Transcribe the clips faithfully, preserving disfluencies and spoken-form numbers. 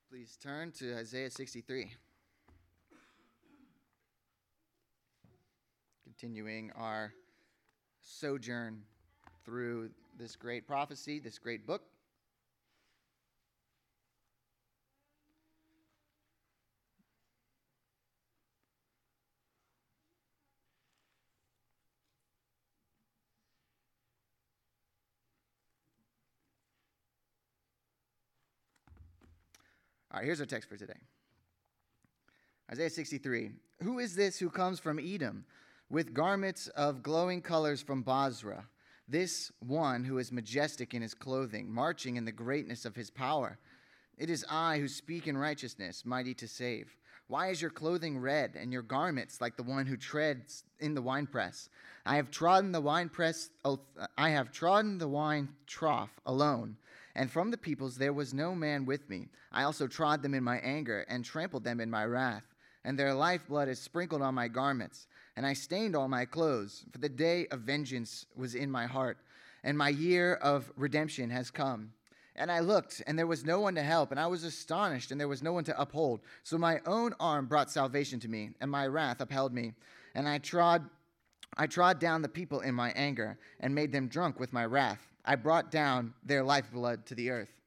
Please turn to Isaiah sixty-three. Continuing our sojourn through this great prophecy, this great book. All right, here's our text for today. Isaiah sixty-three. Who is this who comes from Edom with garments of glowing colors from Basra? This one who is majestic in his clothing, marching in the greatness of his power. It is I who speak in righteousness, mighty to save. Why is your clothing red and your garments like the one who treads in the winepress? I have trodden the winepress, I have trodden the wine trough alone, and from the peoples there was no man with me. I also trod them in my anger and trampled them in my wrath, and their lifeblood is sprinkled on my garments, and I stained all my clothes, for the day of vengeance was in my heart, and my year of redemption has come. And I looked, and there was no one to help, and I was astonished, and there was no one to uphold. So my own arm brought salvation to me, and my wrath upheld me. And I trod, I trod down the people in my anger, and made them drunk with my wrath. I brought down their lifeblood to the earth.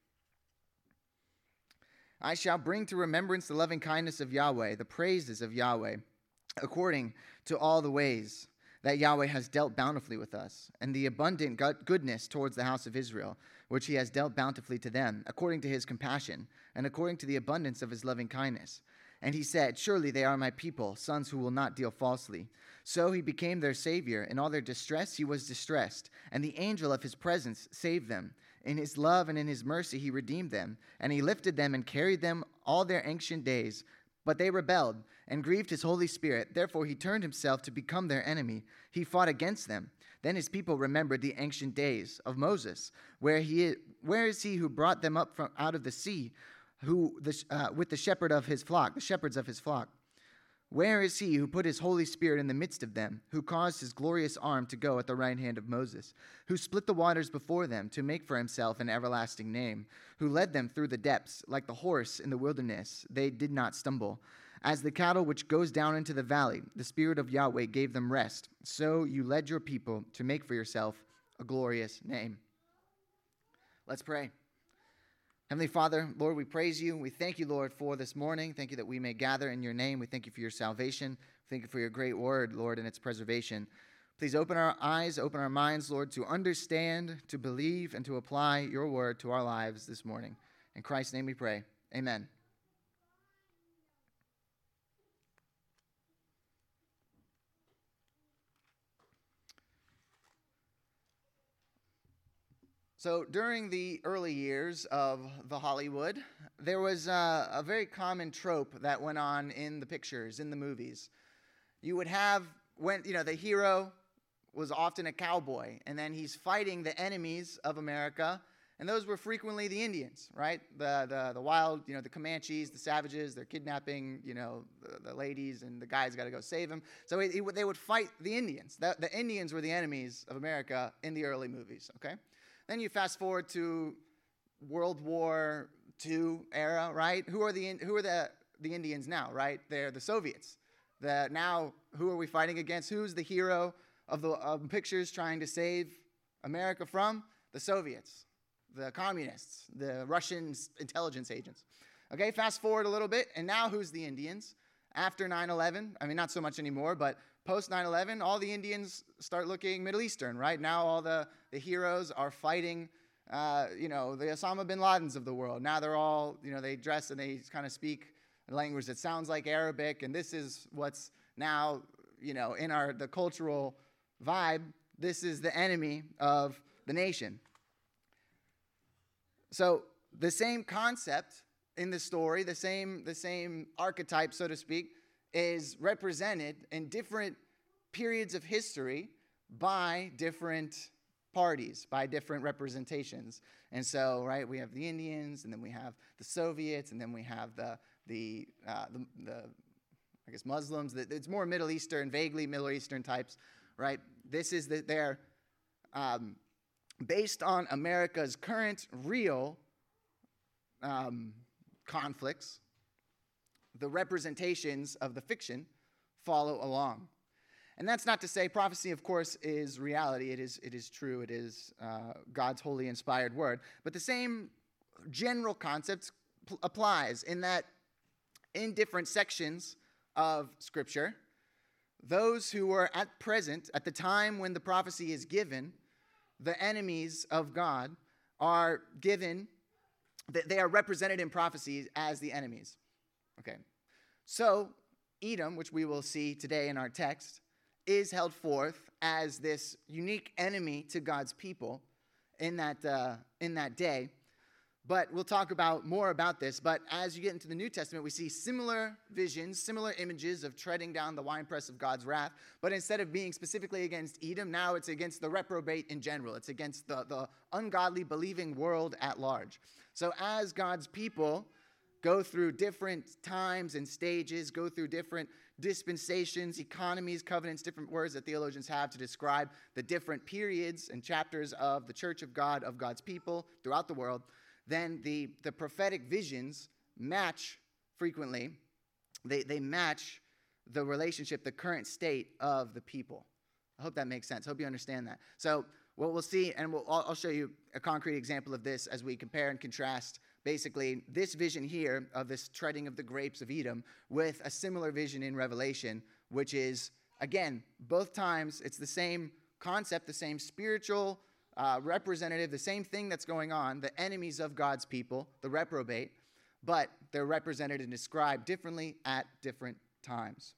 I shall bring to remembrance the loving kindness of Yahweh, the praises of Yahweh, according to all the ways that Yahweh has dealt bountifully with us, and the abundant goodness towards the house of Israel, which he has dealt bountifully to them, according to his compassion, and according to the abundance of his loving kindness. And he said, surely they are my people, sons who will not deal falsely. So he became their savior. In all their distress he was distressed, and the angel of his presence saved them. In his love and in his mercy he redeemed them, and he lifted them and carried them all their ancient days. But they rebelled and grieved his Holy Spirit. Therefore he turned himself to become their enemy. He fought against them. Then his people remembered the ancient days of Moses. Where he, where is he who brought them up from out of the sea, who the, uh, with the shepherd of his flock, the shepherds of his flock? Where is he who put his Holy Spirit in the midst of them, who caused his glorious arm to go at the right hand of Moses, who split the waters before them to make for himself an everlasting name, who led them through the depths like the horse in the wilderness? They did not stumble. As the cattle which goes down into the valley, the Spirit of Yahweh gave them rest. So you led your people to make for yourself a glorious name. Let's pray. Heavenly Father, Lord, we praise you. We thank you, Lord, for this morning. Thank you that we may gather in your name. We thank you for your salvation. Thank you for your great word, Lord, and its preservation. Please open our eyes, open our minds, Lord, to understand, to believe, and to apply your word to our lives this morning. In Christ's name we pray. Amen. So during the early years of the Hollywood, there was a, a very common trope that went on in the pictures, in the movies. You would have, when you know, the hero was often a cowboy, and then he's fighting the enemies of America, and those were frequently the Indians, right? The the, the wild, you know, the Comanches, the savages. They're kidnapping, you know, the, the ladies, and the guys got to go save them. So it, it, they would fight the Indians. The, the Indians were the enemies of America in the early movies. Okay. Then you fast forward to World War Two era, right? Who are the who are the the Indians now, right? They're the Soviets. The now who are we fighting against? Who's the hero of the of pictures trying to save America from? The Soviets, the communists, the Russian intelligence agents. Okay, fast forward a little bit, and now who's the Indians? After nine eleven, I mean, not so much anymore, but post nine eleven, all the Indians start looking Middle Eastern, right? Now all the, the heroes are fighting, uh, you know, the Osama bin Ladens of the world. Now they're all, you know, they dress and they kind of speak a language that sounds like Arabic, and this is what's now, you know, in our the cultural vibe. This is the enemy of the nation. So the same concept in the story, the same the same archetype, so to speak, is represented in different periods of history by different parties, by different representations. And so, right, we have the Indians, and then we have the Soviets, and then we have the the uh, the, the I guess Muslims. It's more Middle Eastern, vaguely Middle Eastern types, right? This is the, they're um, based on America's current real um, conflicts, the representations of the fiction follow along. And that's not to say prophecy, of course, is reality. It is, it is true. It is uh, God's holy inspired word. But the same general concept pl- applies in that in different sections of Scripture, those who are at present, at the time when the prophecy is given, the enemies of God are given, they are represented in prophecies as the enemies. Okay. So, Edom, which we will see today in our text, is held forth as this unique enemy to God's people in that, uh, in that day. But we'll talk about more about this. But as you get into the New Testament, we see similar visions, similar images of treading down the winepress of God's wrath. But instead of being specifically against Edom, now it's against the reprobate in general. It's against the, the ungodly, believing world at large. So as God's people go through different times and stages, go through different dispensations, economies, covenants, different words that theologians have to describe the different periods and chapters of the church of God, of God's people throughout the world, then the, the prophetic visions match frequently. They, they match the relationship, the current state of the people. I hope that makes sense. I hope you understand that. So what we'll see, and we'll, I'll show you a concrete example of this as we compare and contrast basically this vision here of this treading of the grapes of Edom with a similar vision in Revelation, which is, again, both times it's the same concept, the same spiritual uh, representative, the same thing that's going on, the enemies of God's people, the reprobate, but they're represented and described differently at different times.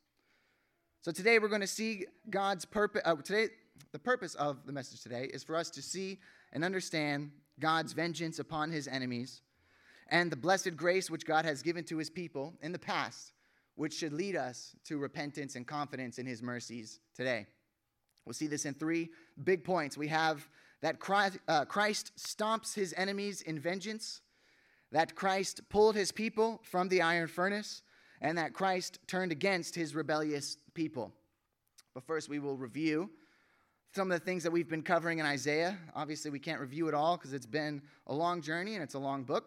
So today we're going to see God's purpose. Uh, today, the purpose of the message today is for us to see and understand God's vengeance upon his enemies and the blessed grace which God has given to his people in the past, which should lead us to repentance and confidence in his mercies today. We'll see this in three big points. We have that Christ, uh, Christ stomps his enemies in vengeance, that Christ pulled his people from the iron furnace, and that Christ turned against his rebellious people. But first, we will review some of the things that we've been covering in Isaiah. Obviously, we can't review it all because it's been a long journey and it's a long book.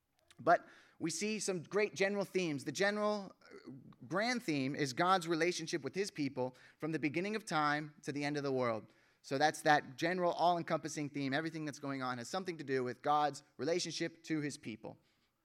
But we see some great general themes. The general grand theme is God's relationship with his people from the beginning of time to the end of the world. So that's that general all-encompassing theme. Everything that's going on has something to do with God's relationship to his people.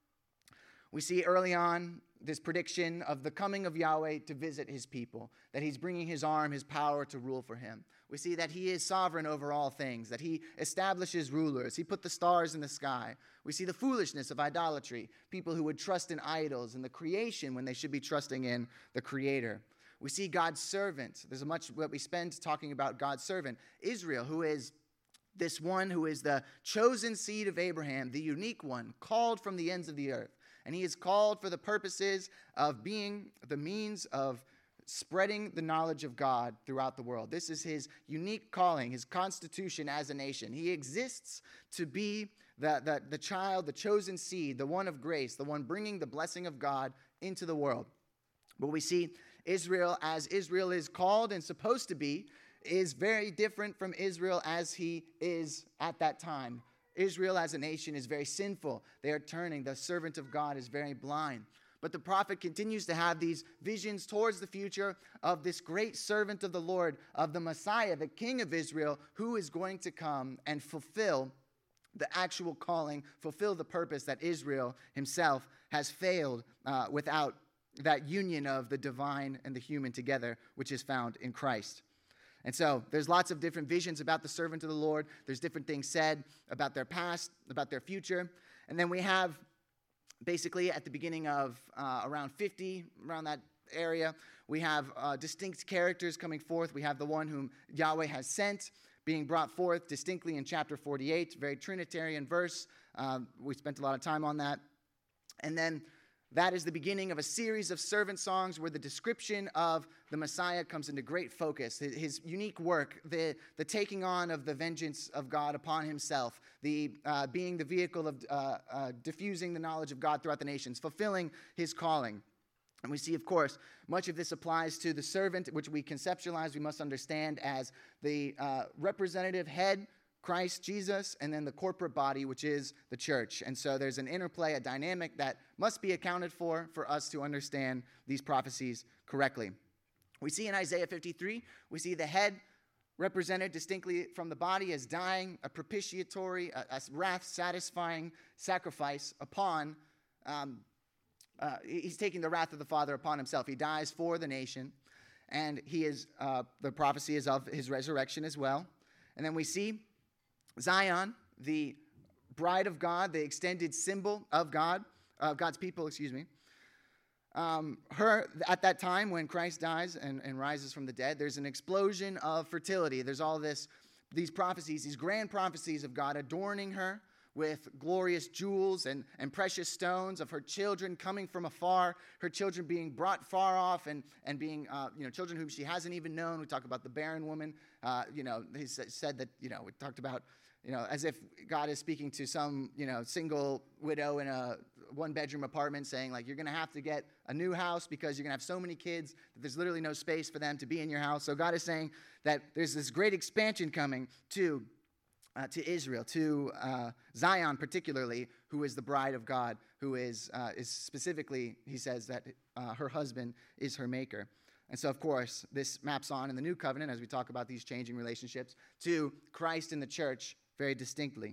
We see early on this prediction of the coming of Yahweh to visit his people, that he's bringing his arm, his power to rule for him. We see that he is sovereign over all things, that he establishes rulers. He put the stars in the sky. We see the foolishness of idolatry, people who would trust in idols and the creation when they should be trusting in the Creator. We see God's servant. There's much what we spend talking about God's servant, Israel, who is this one who is the chosen seed of Abraham, the unique one, called from the ends of the earth. And he is called for the purposes of being the means of spreading the knowledge of God throughout the world. This is his unique calling, his constitution as a nation. He exists to be the, the, the child, the chosen seed, the one of grace, the one bringing the blessing of God into the world. But we see Israel as Israel is called and supposed to be is very different from Israel as he is at that time. Israel as a nation is very sinful. They are turning. The servant of God is very blind. But the prophet continues to have these visions towards the future of this great servant of the Lord, of the Messiah, the King of Israel, who is going to come and fulfill the actual calling, fulfill the purpose that Israel himself has failed uh, without that union of the divine and the human together, which is found in Christ. And so there's lots of different visions about the servant of the Lord. There's different things said about their past, about their future. And then we have basically at the beginning of uh, around fifty, around that area, we have uh, distinct characters coming forth. We have the one whom Yahweh has sent being brought forth distinctly in chapter forty-eight, very Trinitarian verse. Um, we spent a lot of time on that. And then that is the beginning of a series of servant songs where the description of the Messiah comes into great focus. His, his unique work, the, the taking on of the vengeance of God upon himself, the uh, being the vehicle of uh, uh, diffusing the knowledge of God throughout the nations, fulfilling his calling. And we see, of course, much of this applies to the servant, which we conceptualize, we must understand as the uh, representative head Christ, Jesus, and then the corporate body, which is the church. And so there's an interplay, a dynamic that must be accounted for for us to understand these prophecies correctly. We see in Isaiah fifty-three, we see the head represented distinctly from the body as dying, a propitiatory, a, a wrath-satisfying sacrifice upon, um, uh, he's taking the wrath of the Father upon himself. He dies for the nation, and he is, uh, the prophecy is of his resurrection as well. And then we see Zion, the bride of God, the extended symbol of God, of God's people, excuse me. Um, her, at that time when Christ dies and, and rises from the dead, there's an explosion of fertility. There's all this, these prophecies, these grand prophecies of God adorning her with glorious jewels and, and precious stones, of her children coming from afar, her children being brought far off and, and being, uh, you know, children whom she hasn't even known. We talk about the barren woman. Uh, you know, he said that, you know, we talked about, you know, as if God is speaking to some, you know, single widow in a one-bedroom apartment saying, like, you're going to have to get a new house because you're going to have so many kids that there's literally no space for them to be in your house. So God is saying that there's this great expansion coming to uh, to Israel, to uh, Zion particularly, who is the bride of God, who is, uh, is specifically, he says that uh, her husband is her maker. And so, of course, this maps on in the new covenant, as we talk about these changing relationships, to Christ and the church very distinctly.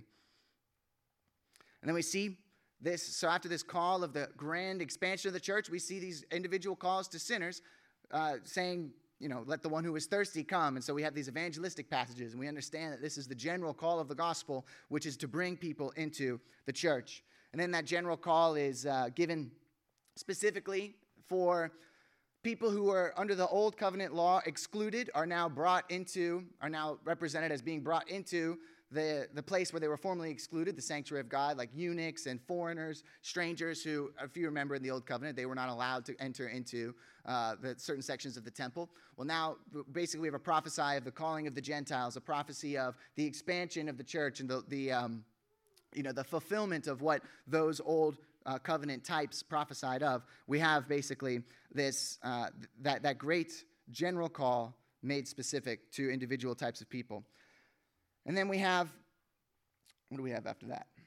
And then we see this, so after this call of the grand expansion of the church, we see these individual calls to sinners uh, saying, you know, let the one who is thirsty come. And so we have these evangelistic passages, and we understand that this is the general call of the gospel, which is to bring people into the church. And then that general call is uh, given specifically for people who are under the old covenant law excluded, are now brought into, are now represented as being brought into the, the place where they were formerly excluded, the sanctuary of God, like eunuchs and foreigners, strangers who, if you remember in the old covenant, they were not allowed to enter into uh, the certain sections of the temple. Well, now, basically, we have a prophecy of the calling of the Gentiles, a prophecy of the expansion of the church and the, the um, you know, the fulfillment of what those old uh, covenant types prophesied of. We have basically this uh, that that great general call made specific to individual types of people. And then we have, what do we have after that?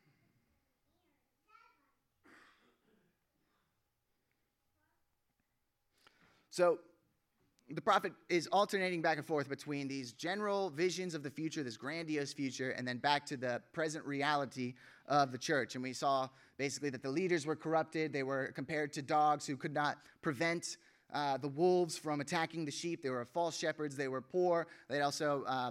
So the prophet is alternating back and forth between these general visions of the future, this grandiose future, and then back to the present reality of the church. And we saw basically that the leaders were corrupted. They were compared to dogs who could not prevent uh, the wolves from attacking the sheep. They were false shepherds. They were poor. They also uh,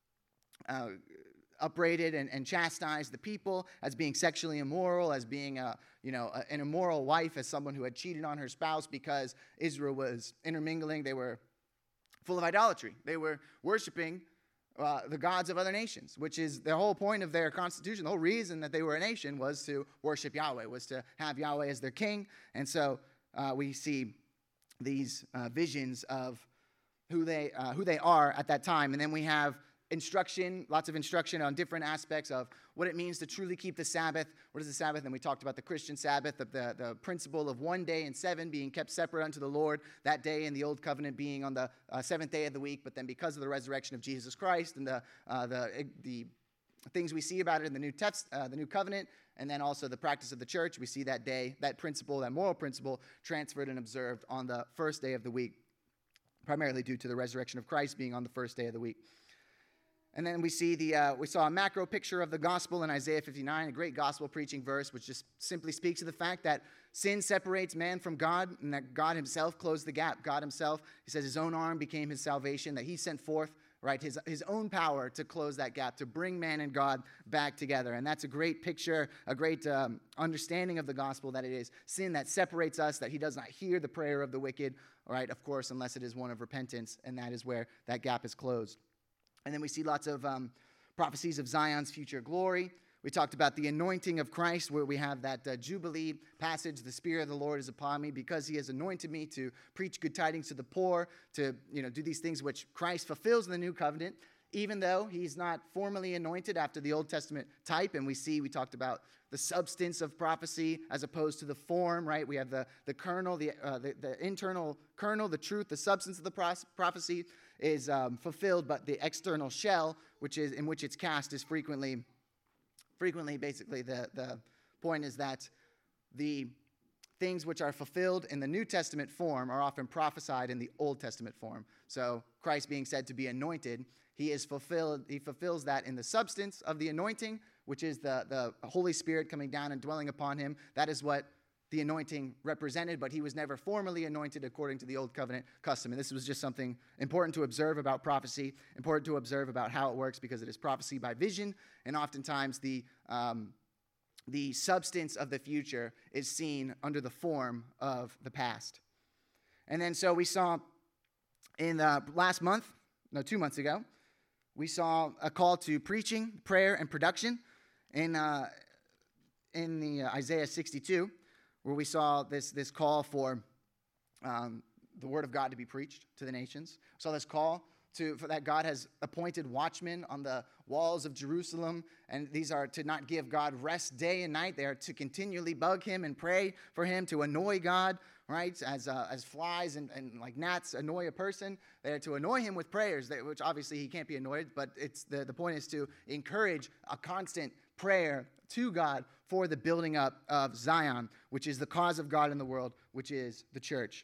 uh, upbraided and, and chastised the people as being sexually immoral, as being a, you know, a, an immoral wife, as someone who had cheated on her spouse because Israel was intermingling. They were full of idolatry. They were worshiping uh, the gods of other nations, which is the whole point of their constitution. The whole reason that they were a nation was to worship Yahweh, was to have Yahweh as their king. And so uh, we see these uh, visions of who they uh, who they are at that time. And then we have instruction, lots of instruction on different aspects of what it means to truly keep the Sabbath. What is the Sabbath? And we talked about the Christian Sabbath, the, the, the principle of one day in seven being kept separate unto the Lord, that day in the Old Covenant being on the uh, seventh day of the week, but then because of the resurrection of Jesus Christ and the uh, the the things we see about it in the New Text, uh, the New Covenant, and then also the practice of the church, we see that day, that principle, that moral principle, transferred and observed on the first day of the week, primarily due to the resurrection of Christ being on the first day of the week. And then we see the uh, we saw a macro picture of the gospel in Isaiah fifty-nine, a great gospel preaching verse, which just simply speaks to the fact that sin separates man from God, and that God himself closed the gap. God himself, he says, his own arm became his salvation, that he sent forth, right, his, his own power to close that gap, to bring man and God back together. And that's a great picture, a great um, understanding of the gospel, that it is sin that separates us, that he does not hear the prayer of the wicked, right, of course, unless it is one of repentance, and that is where that gap is closed. And then we see lots of um, prophecies of Zion's future glory. We talked about the anointing of Christ, where we have that uh, Jubilee passage, the Spirit of the Lord is upon me because he has anointed me to preach good tidings to the poor, to, you know, do these things which Christ fulfills in the new covenant. even though he's not formally anointed after the Old Testament type. And we see, we talked about the substance of prophecy as opposed to the form, right? We have the, the kernel, the, uh, the, the internal kernel, the truth, the substance of the pro- prophecy is um, fulfilled, but the external shell, which is in which it's cast, is frequently, frequently basically the, the point is that the things which are fulfilled in the New Testament form are often prophesied in the Old Testament form. So Christ being said to be anointed, he is fulfilled, he fulfills that in the substance of the anointing, which is the, the Holy Spirit coming down and dwelling upon him. That is what the anointing represented, but he was never formally anointed according to the Old Covenant custom. And this was just something important to observe about prophecy, important to observe about how it works, because it is prophecy by vision, and oftentimes the um, the substance of the future is seen under the form of the past. And then so we saw in the last month, no, two months ago, we saw a call to preaching, prayer, and production in uh, in the uh, Isaiah sixty-two, where we saw this this call for um, the word of God to be preached to the nations. We saw this call to for that God has appointed watchmen on the walls of Jerusalem, and these are to not give God rest day and night. They are to continually bug him and pray for him, to annoy God, right? As uh, as flies and, and like gnats annoy a person, they are to annoy him with prayers, that, which obviously he can't be annoyed, but it's the, the point is to encourage a constant prayer to God for the building up of Zion, which is the cause of God in the world, which is the church.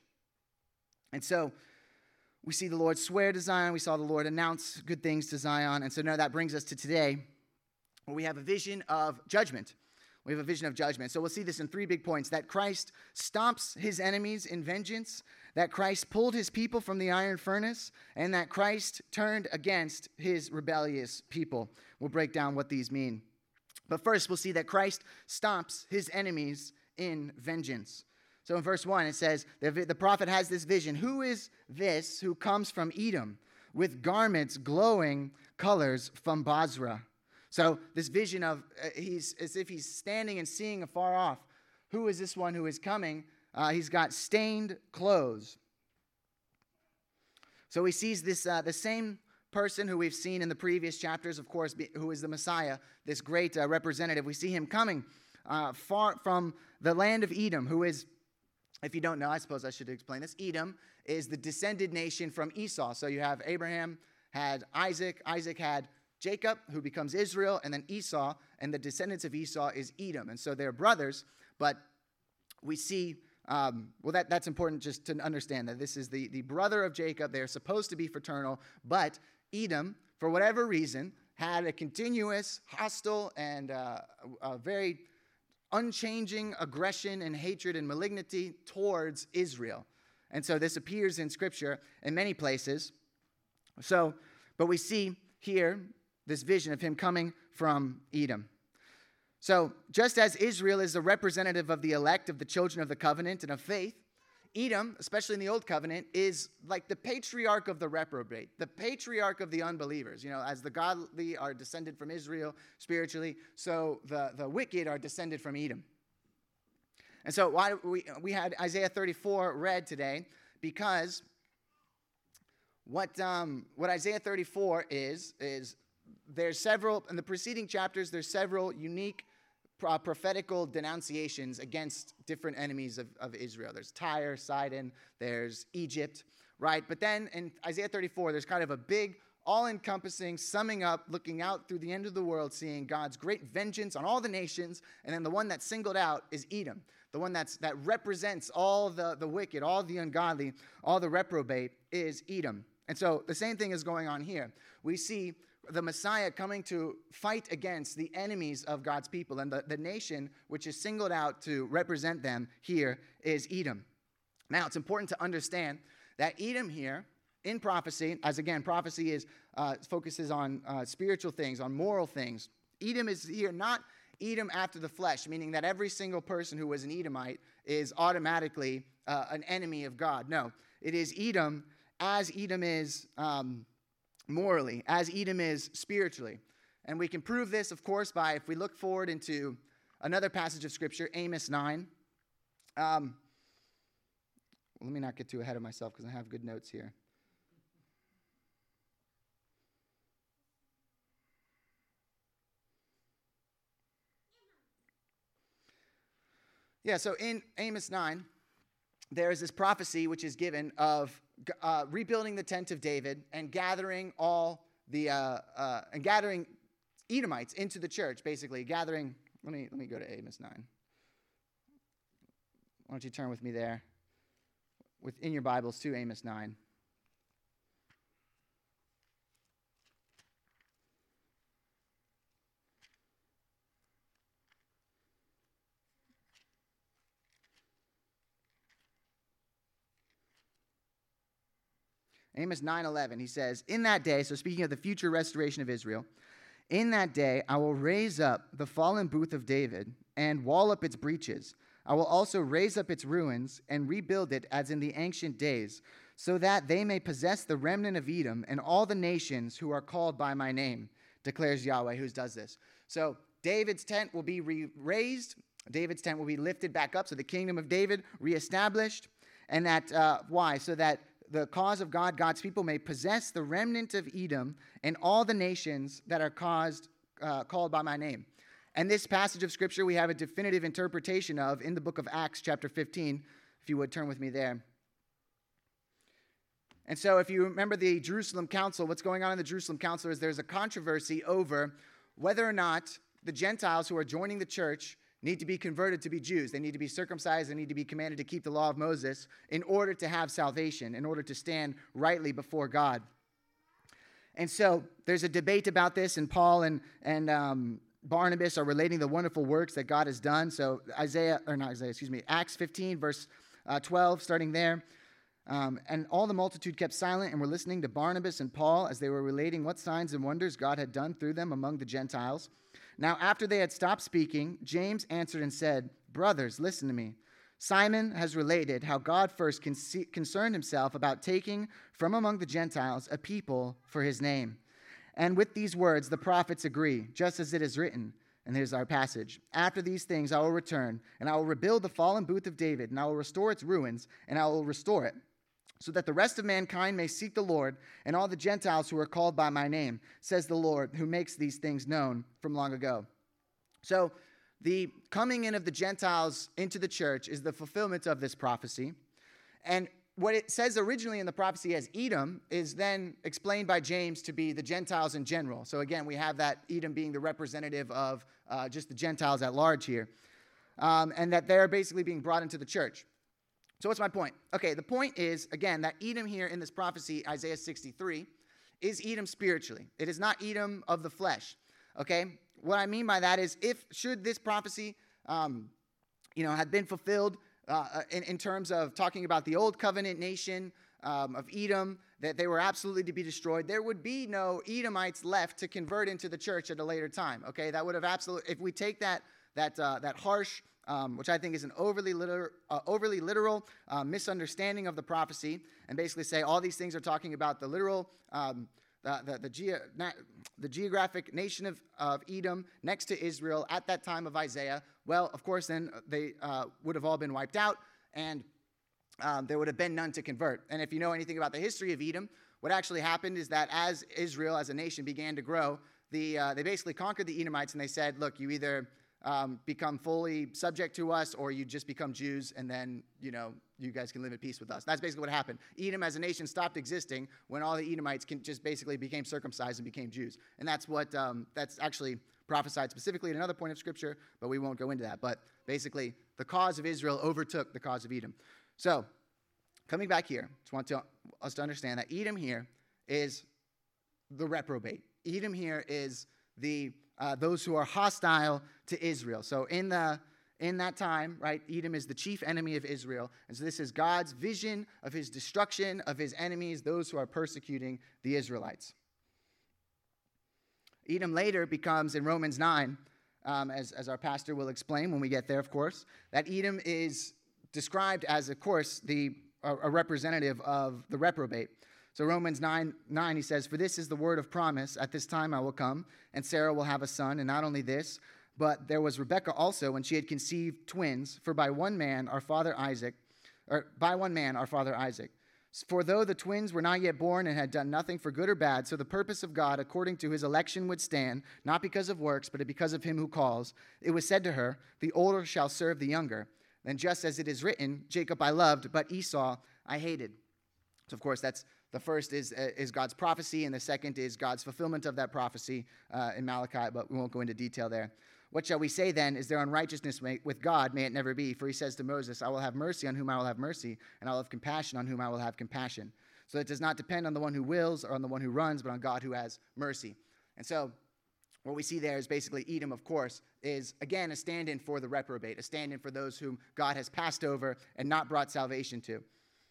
And so we see the Lord swear to Zion. We saw the Lord announce good things to Zion. And so now that brings us to today, where we have a vision of judgment. We have a vision of judgment. So we'll see this in three big points: that Christ stomps his enemies in vengeance, that Christ pulled his people from the iron furnace, and that Christ turned against his rebellious people. We'll break down what these mean. But first, we'll see that Christ stomps his enemies in vengeance. So in verse one, it says, the, the prophet has this vision. Who is this who comes from Edom with garments glowing colors from Basra? So this vision of, uh, he's as if he's standing and seeing afar off. Who is this one who is coming? Uh, he's got stained clothes. So he sees this uh, the same person who we've seen in the previous chapters, of course, be, who is the Messiah, this great uh, representative. We see him coming uh, far from the land of Edom, who is, if you don't know, I suppose I should explain this. Edom is the descended nation from Esau. So you have Abraham had Isaac, Isaac had Jacob, who becomes Israel, and then Esau, and the descendants of Esau is Edom. And so they're brothers, but we see, um, well, that, that's important just to understand that this is the, the brother of Jacob. They're supposed to be fraternal, but Edom, for whatever reason, had a continuous, hostile, and uh, a very unchanging aggression and hatred and malignity towards Israel. And so this appears in Scripture in many places. So, but we see here this vision of him coming from Edom. So just as Israel is the representative of the elect, of the children of the covenant and of faith, Edom, especially in the Old Covenant, is like the patriarch of the reprobate, the patriarch of the unbelievers. You know, as the godly are descended from Israel spiritually, so the, the wicked are descended from Edom. And so why we, we had Isaiah thirty-four read today, because what, um, what Isaiah thirty-four is, is there's several, in the preceding chapters, there's several unique uh, prophetical denunciations against different enemies of, of Israel. There's Tyre, Sidon, there's Egypt, right? But then in Isaiah thirty-four, there's kind of a big, all-encompassing, summing up, looking out through the end of the world, seeing God's great vengeance on all the nations, and then the one that's singled out is Edom, the one that's that represents all the, the wicked, all the ungodly, all the reprobate is Edom. And so the same thing is going on here. We see the Messiah coming to fight against the enemies of God's people. And the, the nation which is singled out to represent them here is Edom. Now, it's important to understand that Edom here, in prophecy, as again, prophecy is uh, focuses on uh, spiritual things, on moral things. Edom is here not Edom after the flesh, meaning that every single person who was an Edomite is automatically uh, an enemy of God. No, it is Edom as Edom is um, morally, as Edom is spiritually. And we can prove this, of course, by if we look forward into another passage of Scripture, Amos nine. Um, well, let me not get too ahead of myself because I have good notes here. Yeah, so in Amos nine, there is this prophecy which is given of uh, rebuilding the tent of David and gathering all the uh, uh, and gathering Edomites into the church, basically gathering. Let me let me go to Amos nine. Why don't you turn with me there, within your Bibles to Amos nine. Amos nine eleven, he says, in that day, so speaking of the future restoration of Israel, in that day I will raise up the fallen booth of David and wall up its breaches. I will also raise up its ruins and rebuild it as in the ancient days, so that they may possess the remnant of Edom and all the nations who are called by my name, declares Yahweh, who does this. So David's tent will be re- raised. David's tent will be lifted back up, so the kingdom of David reestablished. And that, uh, why? So that the cause of God, God's people, may possess the remnant of Edom and all the nations that are caused, uh, called by my name. And this passage of Scripture we have a definitive interpretation of in the book of Acts chapter fifteen. If you would turn with me there. And so if you remember the Jerusalem Council, what's going on in the Jerusalem Council is there's a controversy over whether or not the Gentiles who are joining the church need to be converted to be Jews. They need to be circumcised. They need to be commanded to keep the law of Moses in order to have salvation, in order to stand rightly before God. And so there's a debate about this, and Paul and, and um, Barnabas are relating the wonderful works that God has done. So Isaiah, or not Isaiah, excuse me, Acts fifteen, verse uh, twelve, starting there. Um, and all the multitude kept silent and were listening to Barnabas and Paul as they were relating what signs and wonders God had done through them among the Gentiles. Now, after they had stopped speaking, James answered and said, brothers, listen to me. Simon has related how God first con- concerned himself about taking from among the Gentiles a people for his name. And with these words, the prophets agree, just as it is written. And here's our passage. After these things, I will return, and I will rebuild the fallen booth of David, and I will restore its ruins, and I will restore it, so that the rest of mankind may seek the Lord and all the Gentiles who are called by my name, says the Lord, who makes these things known from long ago. So the coming in of the Gentiles into the church is the fulfillment of this prophecy. And what it says originally in the prophecy as Edom is then explained by James to be the Gentiles in general. So again, we have that Edom being the representative of uh, just the Gentiles at large here. Um, and that they're basically being brought into the church. So what's my point? Okay, the point is, again, that Edom here in this prophecy, Isaiah sixty-three, is Edom spiritually. It is not Edom of the flesh, okay? What I mean by that is, if, should this prophecy, um, you know, have been fulfilled uh, in, in terms of talking about the old covenant nation um, of Edom, that they were absolutely to be destroyed, there would be no Edomites left to convert into the church at a later time, okay? That would have absolutely, if we take that, that, uh, that harsh, Um, which I think is an overly, liter- uh, overly literal uh, misunderstanding of the prophecy, and basically say all these things are talking about the literal, um, the, the, the, ge- na- the geographic nation of, of Edom next to Israel at that time of Isaiah. Well, of course, then they uh, would have all been wiped out, and um, there would have been none to convert. And if you know anything about the history of Edom, what actually happened is that as Israel as a nation began to grow, the uh, they basically conquered the Edomites, and they said, look, you either Um, become fully subject to us, or you just become Jews, and then, you know, you guys can live at peace with us. That's basically what happened. Edom as a nation stopped existing when all the Edomites can just basically became circumcised and became Jews. And that's what, um, that's actually prophesied specifically at another point of Scripture, but we won't go into that. But basically, the cause of Israel overtook the cause of Edom. So, coming back here, just want to, us to understand that Edom here is the reprobate. Edom here is the Uh, those who are hostile to Israel. So in the in that time, right, Edom is the chief enemy of Israel. And so this is God's vision of his destruction of his enemies, those who are persecuting the Israelites. Edom later becomes, in Romans nine, um, as, as our pastor will explain when we get there, of course, that Edom is described as, of course, the a, a representative of the reprobate. So Romans nine, nine, he says, for this is the word of promise, at this time I will come, and Sarah will have a son, and not only this, but there was Rebekah also, when she had conceived twins, for by one man our father Isaac, or by one man our father Isaac. For though the twins were not yet born and had done nothing for good or bad, so the purpose of God according to his election would stand, not because of works, but because of him who calls, it was said to her, the older shall serve the younger. Then just as it is written, Jacob I loved, but Esau I hated. So, of course, that's the first is, uh, is God's prophecy, and the second is God's fulfillment of that prophecy uh, in Malachi, but we won't go into detail there. What shall we say then? Is there unrighteousness with God? May it never be. For he says to Moses, I will have mercy on whom I will have mercy, and I will have compassion on whom I will have compassion. So it does not depend on the one who wills or on the one who runs, but on God who has mercy. And so what we see there is basically Edom, of course, is, again, a stand-in for the reprobate, a stand-in for those whom God has passed over and not brought salvation to.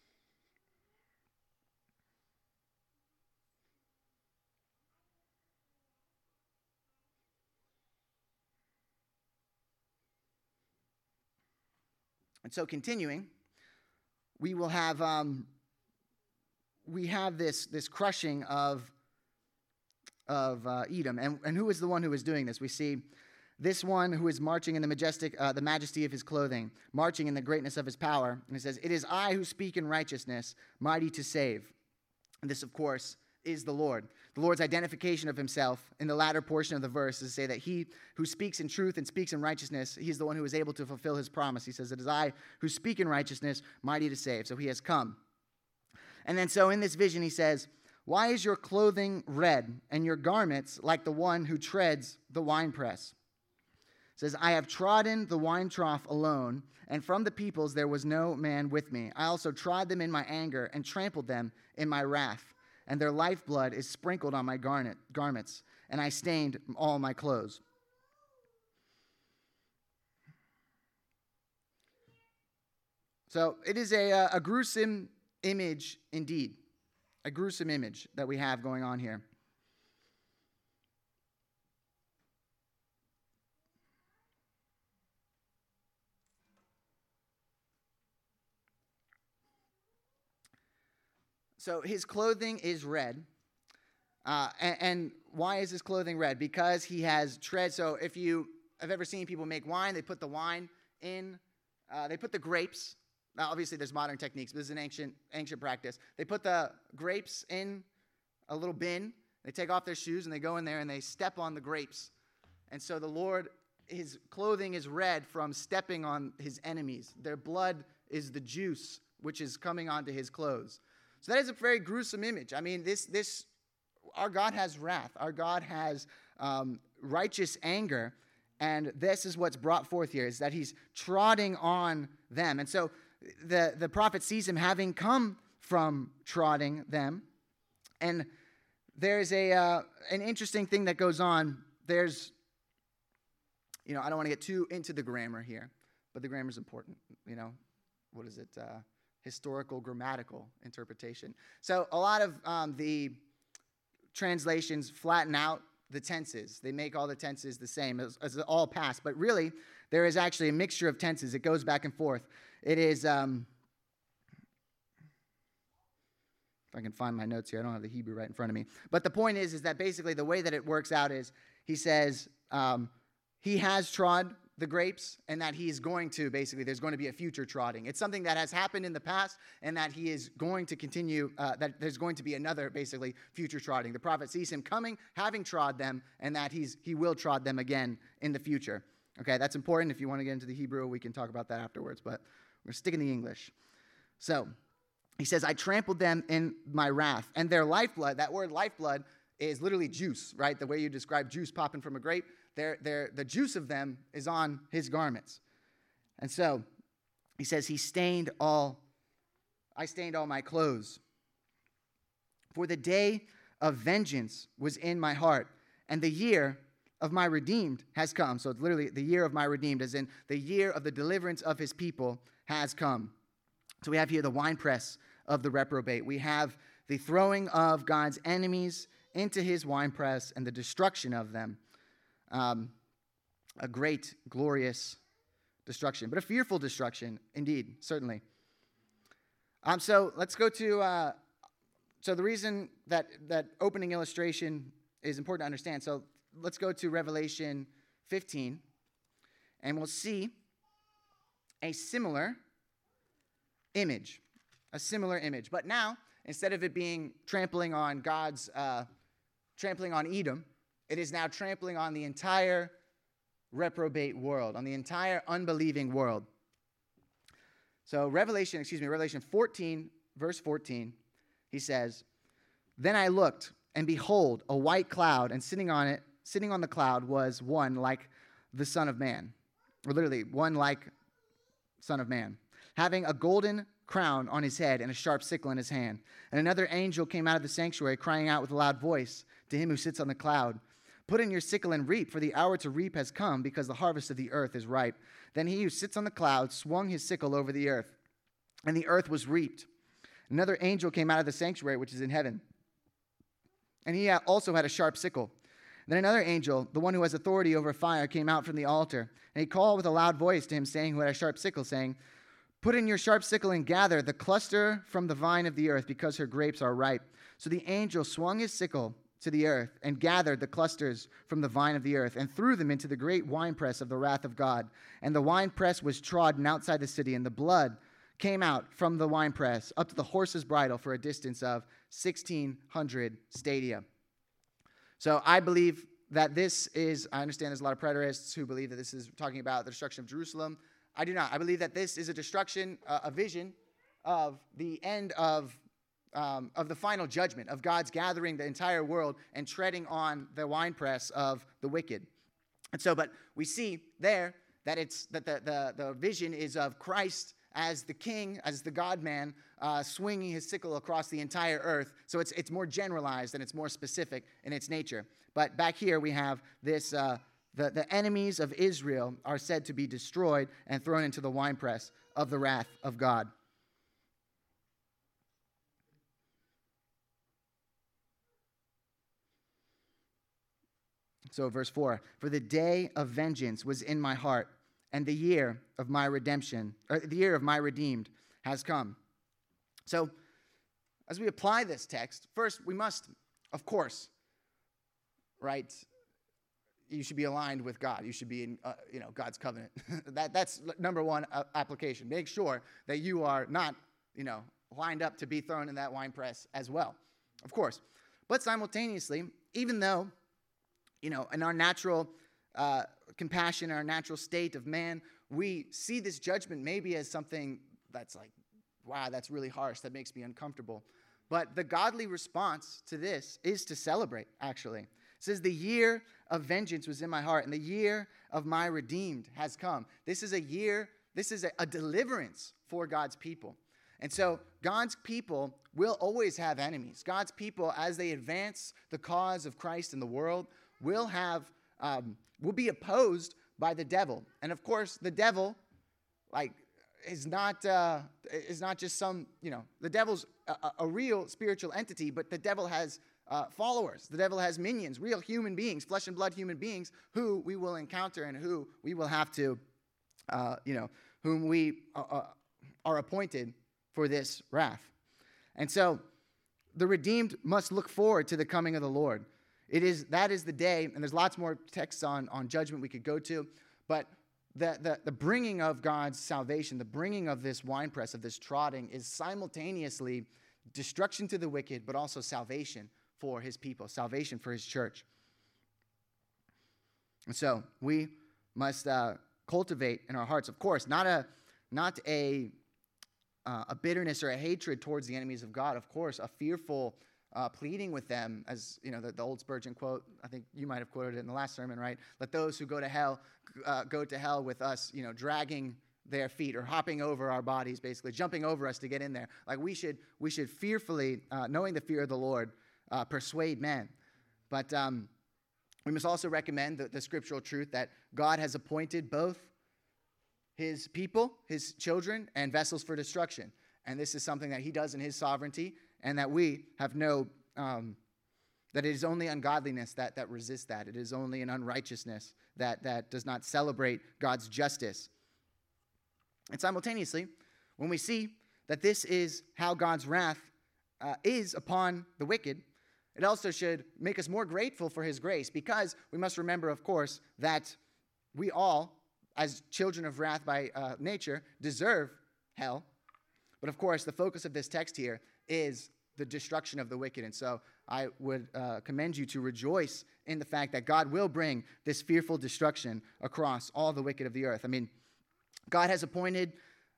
And so continuing, we will have um, we have this, this crushing of of uh, Edom. And, and who is the one who is doing this? We see this one who is marching in the majestic, uh, the majesty of his clothing, marching in the greatness of his power. And it says, it is I who speak in righteousness, mighty to save. And this, of course, is the Lord. The Lord's identification of himself in the latter portion of the verse is to say that he who speaks in truth and speaks in righteousness, he's the one who is able to fulfill his promise. He says, it is I who speak in righteousness, mighty to save. So he has come. And then so in this vision he says, why is your clothing red and your garments like the one who treads the winepress? It says, I have trodden the wine trough alone, and from the peoples there was no man with me. I also trod them in my anger and trampled them in my wrath, and their lifeblood is sprinkled on my garnet, garments, and I stained all my clothes. So it is a, a gruesome image indeed. A gruesome image that we have going on here. So his clothing is red. Uh, and, and why is his clothing red? Because he has tread. So if you have ever seen people make wine, they put the wine in, uh, they put the grapes. Now, obviously, there's modern techniques, but this is an ancient, ancient practice. They put the grapes in a little bin. They take off their shoes, and they go in there, and they step on the grapes. And so the Lord, his clothing is red from stepping on his enemies. Their blood is the juice which is coming onto his clothes. So that is a very gruesome image. I mean, this, this, our God has wrath. Our God has um, righteous anger. And this is what's brought forth here, is that he's trotting on them. And so the, the prophet sees him having come from trotting them. And there's a uh, an interesting thing that goes on. There's, you know, I don't want to get too into the grammar here, but the grammar is important. You know, what is it? Uh, historical, grammatical interpretation. So a lot of um, the translations flatten out the tenses. They make all the tenses the same as, as all past. But really, there is actually a mixture of tenses. It goes back and forth. It is, um, if I can find my notes here, I don't have the Hebrew right in front of me. But the point is, is that basically the way that it works out is he says um, he has trod the grapes, and that he is going to, basically, there's going to be a future trotting. It's something that has happened in the past, and that he is going to continue, uh, that there's going to be another, basically, future trotting. The prophet sees him coming, having trod them, and that he's he will trod them again in the future. Okay, that's important. If you want to get into the Hebrew, we can talk about that afterwards, but we're sticking to the English. So, he says, I trampled them in my wrath, and their lifeblood, that word lifeblood is literally juice, right? The way you describe juice popping from a grape. They're, they're, the juice of them is on his garments. And so he says, he stained all, I stained all my clothes. For the day of vengeance was in my heart, and the year of my redeemed has come. So it's literally the year of my redeemed, as in the year of the deliverance of his people has come. So we have here the winepress of the reprobate. We have the throwing of God's enemies into his winepress and the destruction of them. Um, a great, glorious destruction, but a fearful destruction, indeed, certainly. Um, so let's go to, uh, so the reason that, that opening illustration is important to understand, so let's go to Revelation fifteen, and we'll see a similar image, a similar image. But now, instead of it being trampling on God's, uh, trampling on Edom, it is now trampling on the entire reprobate world, on the entire unbelieving world. So Revelation, excuse me, Revelation fourteen, verse fourteen, he says, "Then I looked, and behold, a white cloud, and sitting on it, sitting on the cloud was one like the Son of Man," or literally one like Son of Man, having a golden crown on his head and a sharp sickle in his hand. And another angel came out of the sanctuary, crying out with a loud voice to him who sits on the cloud, "Put in your sickle and reap, for the hour to reap has come, because the harvest of the earth is ripe." Then he who sits on the cloud swung his sickle over the earth, and the earth was reaped. Another angel came out of the sanctuary, which is in heaven, and he also had a sharp sickle. Then another angel, the one who has authority over fire, came out from the altar, and he called with a loud voice to him, saying, who had a sharp sickle, saying, "Put in your sharp sickle and gather the cluster from the vine of the earth, because her grapes are ripe." So the angel swung his sickle to the earth and gathered the clusters from the vine of the earth and threw them into the great winepress of the wrath of God. And the winepress was trodden outside the city, and the blood came out from the winepress up to the horse's bridle for a distance of sixteen hundred stadia. So I believe that this is, I understand there's a lot of preterists who believe that this is talking about the destruction of Jerusalem. I do not. I believe that this is a destruction, uh, a vision of the end of um, of the final judgment, of God's gathering the entire world and treading on the winepress of the wicked. And so, but we see there that it's that the the, the vision is of Christ as the king, as the God-man, uh, swinging his sickle across the entire earth. So it's it's more generalized and it's more specific in its nature. But back here we have this. Uh, The, the enemies of Israel are said to be destroyed and thrown into the winepress of the wrath of God. So verse four, "For the day of vengeance was in my heart, and the year of my redemption, or the year of my redeemed has come." So as we apply this text, first we must, of course, right, you should be aligned with God. You should be in, uh, you know, God's covenant. that that's number one uh, application. Make sure that you are not, you know, lined up to be thrown in that winepress as well, of course. But simultaneously, even though, you know, in our natural uh, compassion, our natural state of man, we see this judgment maybe as something that's like, wow, that's really harsh. That makes me uncomfortable. But the godly response to this is to celebrate, actually. It says, "The year of vengeance was in my heart, and the year of my redeemed has come." This is a year, this is a, a deliverance for God's people. And so God's people will always have enemies. God's people, as they advance the cause of Christ in the world, will have, um, will be opposed by the devil. And of course, the devil, like, is not, uh, is not just some, you know, the devil's a, a real spiritual entity, but the devil has Uh, followers. The devil has minions, real human beings, flesh and blood human beings, who we will encounter and who we will have to, uh, you know, whom we uh, uh, are appointed for this wrath. And so the redeemed must look forward to the coming of the Lord. It is, that is the day, and there's lots more texts on, on judgment we could go to, but the, the, the bringing of God's salvation, the bringing of this winepress, of this trotting, is simultaneously destruction to the wicked, but also salvation for his people, salvation for his church. And so we must uh, cultivate in our hearts, of course, not a not a uh, a bitterness or a hatred towards the enemies of God. Of course, a fearful uh, pleading with them, as you know, the, the old Spurgeon quote. I think you might have quoted it in the last sermon, right? "Let those who go to hell uh, go to hell with us, you know, dragging their feet or hopping over our bodies, basically jumping over us to get in there." Like we should we should fearfully, uh, knowing the fear of the Lord, Uh, persuade men. But um, we must also recommend the, the scriptural truth that God has appointed both his people, his children, and vessels for destruction. And this is something that he does in his sovereignty, and that we have no, um, that it is only ungodliness that, that resists that. It is only an unrighteousness that, that does not celebrate God's justice. And simultaneously, when we see that this is how God's wrath uh, is upon the wicked, it also should make us more grateful for his grace, because we must remember, of course, that we all, as children of wrath by uh, nature, deserve hell. But of course, the focus of this text here is the destruction of the wicked. And so I would uh, commend you to rejoice in the fact that God will bring this fearful destruction across all the wicked of the earth. I mean, God has appointed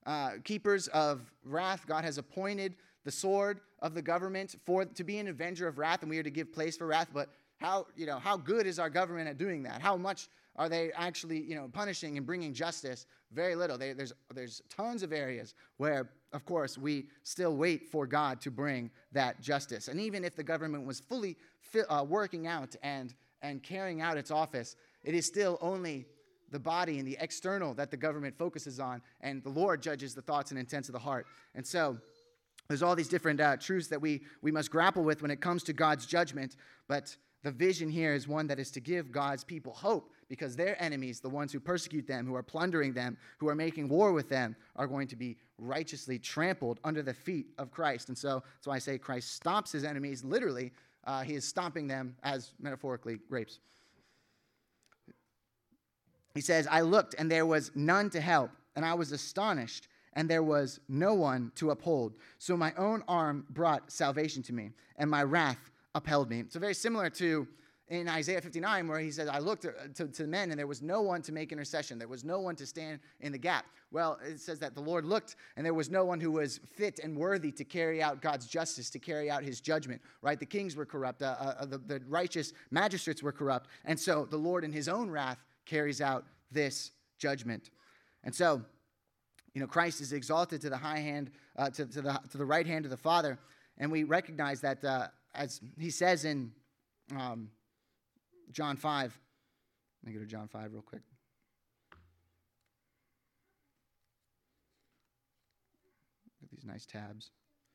uh, keepers of wrath. God has appointed the sword of the government for to be an avenger of wrath, and we are to give place for wrath. But how, you know, how good is our government at doing that? How much are they actually, you know, punishing and bringing justice? Very little. They, there's there's tons of areas where, of course, we still wait for God to bring that justice. And even if the government was fully fi- uh, working out and and carrying out its office, it is still only the body and the external that the government focuses on, and the Lord judges the thoughts and intents of the heart. And so there's all these different uh, truths that we we must grapple with when it comes to God's judgment. But the vision here is one that is to give God's people hope, because their enemies, the ones who persecute them, who are plundering them, who are making war with them, are going to be righteously trampled under the feet of Christ. And so that's why I say Christ stomps his enemies. Literally, uh, he is stomping them as metaphorically grapes. He says, I looked, and there was none to help, and I was astonished, and there was no one to uphold. So my own arm brought salvation to me, and my wrath upheld me. So very similar to in Isaiah fifty-nine, where he says, I looked to, to, to men, and there was no one to make intercession. There was no one to stand in the gap. Well, it says that the Lord looked, and there was no one who was fit and worthy to carry out God's justice, to carry out his judgment, right? The kings were corrupt. Uh, uh, the, the righteous magistrates were corrupt. And so the Lord in his own wrath carries out this judgment. And so, you know, Christ is exalted to the high hand, uh, to, to, the, to the right hand of the Father. And we recognize that, uh, as he says in um, John five. Let me go to John five real quick. Look at these nice tabs.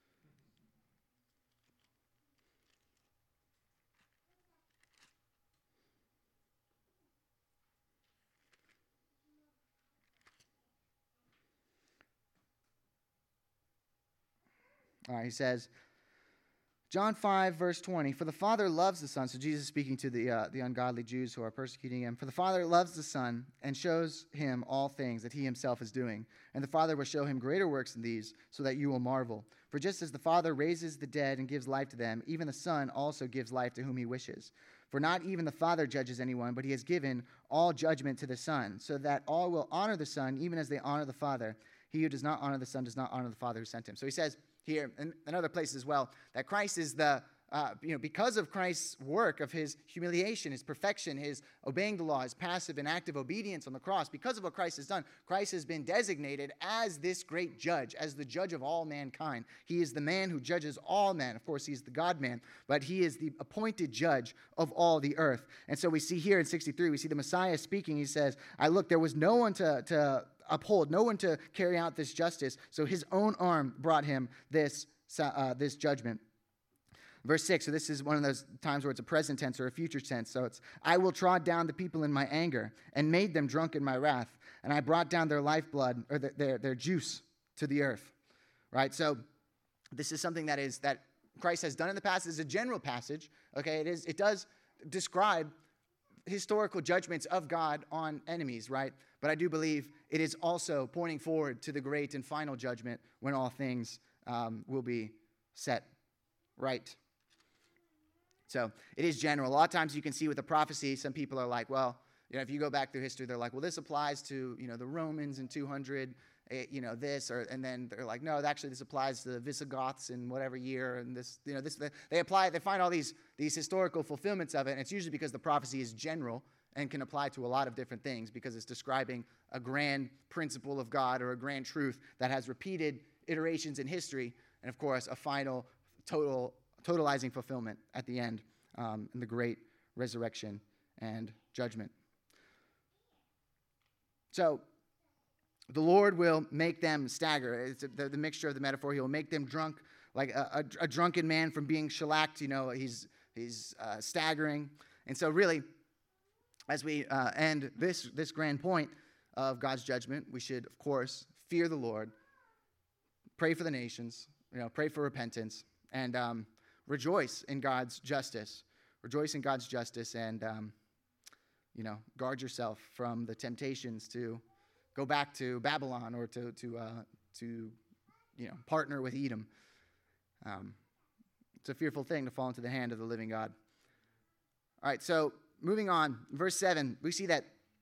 All right, he says, John five, verse twenty, for the Father loves the Son. So Jesus is speaking to the uh, the ungodly Jews who are persecuting him. For the Father loves the Son and shows him all things that he himself is doing. And the Father will show him greater works than these, so that you will marvel. For just as the Father raises the dead and gives life to them, even the Son also gives life to whom he wishes. For not even the Father judges anyone, but he has given all judgment to the Son, so that all will honor the Son, even as they honor the Father. He who does not honor the Son does not honor the Father who sent him. So he says here, and in other places as well, that Christ is the, uh, you know, because of Christ's work of his humiliation, his perfection, his obeying the law, his passive and active obedience on the cross, because of what Christ has done, Christ has been designated as this great judge, as the judge of all mankind. He is the man who judges all men. Of course, he's the God-man, but he is the appointed judge of all the earth. And so we see here in sixty-three, we see the Messiah speaking. He says, I look, there was no one to... to uphold, no one to carry out this justice. So his own arm brought him this uh, this judgment. Verse six, so this is one of those times where it's a present tense or a future tense. So it's, I will trod down the people in my anger and made them drunk in my wrath. And I brought down their lifeblood, or their, their, their juice to the earth. Right? So this is something that is that Christ has done in the past. It's a general passage. Okay, it is. It does describe historical judgments of God on enemies, right? But I do believe it is also pointing forward to the great and final judgment when all things um, will be set right. So it is general. A lot of times you can see with the prophecy, some people are like, well, you know, if you go back through history, they're like, well, this applies to, you know, the Romans in two hundred, you know, this, or, and then they're like, no, actually this applies to the Visigoths in whatever year, and this, you know, this, they apply, they find all these, these historical fulfillments of it, and it's usually because the prophecy is general and can apply to a lot of different things, because it's describing a grand principle of God or a grand truth that has repeated iterations in history, and of course, a final, total, totalizing fulfillment at the end um, in the great resurrection and judgment. So, the Lord will make them stagger. It's the, the mixture of the metaphor. He will make them drunk, like a, a, a drunken man from being shellacked. You know, he's he's uh, staggering. And so really, as we uh, end this, this grand point of God's judgment, we should, of course, fear the Lord, pray for the nations, you know, pray for repentance, and um, rejoice in God's justice. Rejoice in God's justice and, um, you know, guard yourself from the temptations to go back to Babylon or to to uh, to you know partner with Edom. Um, it's a fearful thing to fall into the hand of the living God. All right, so moving on, verse seven, we see that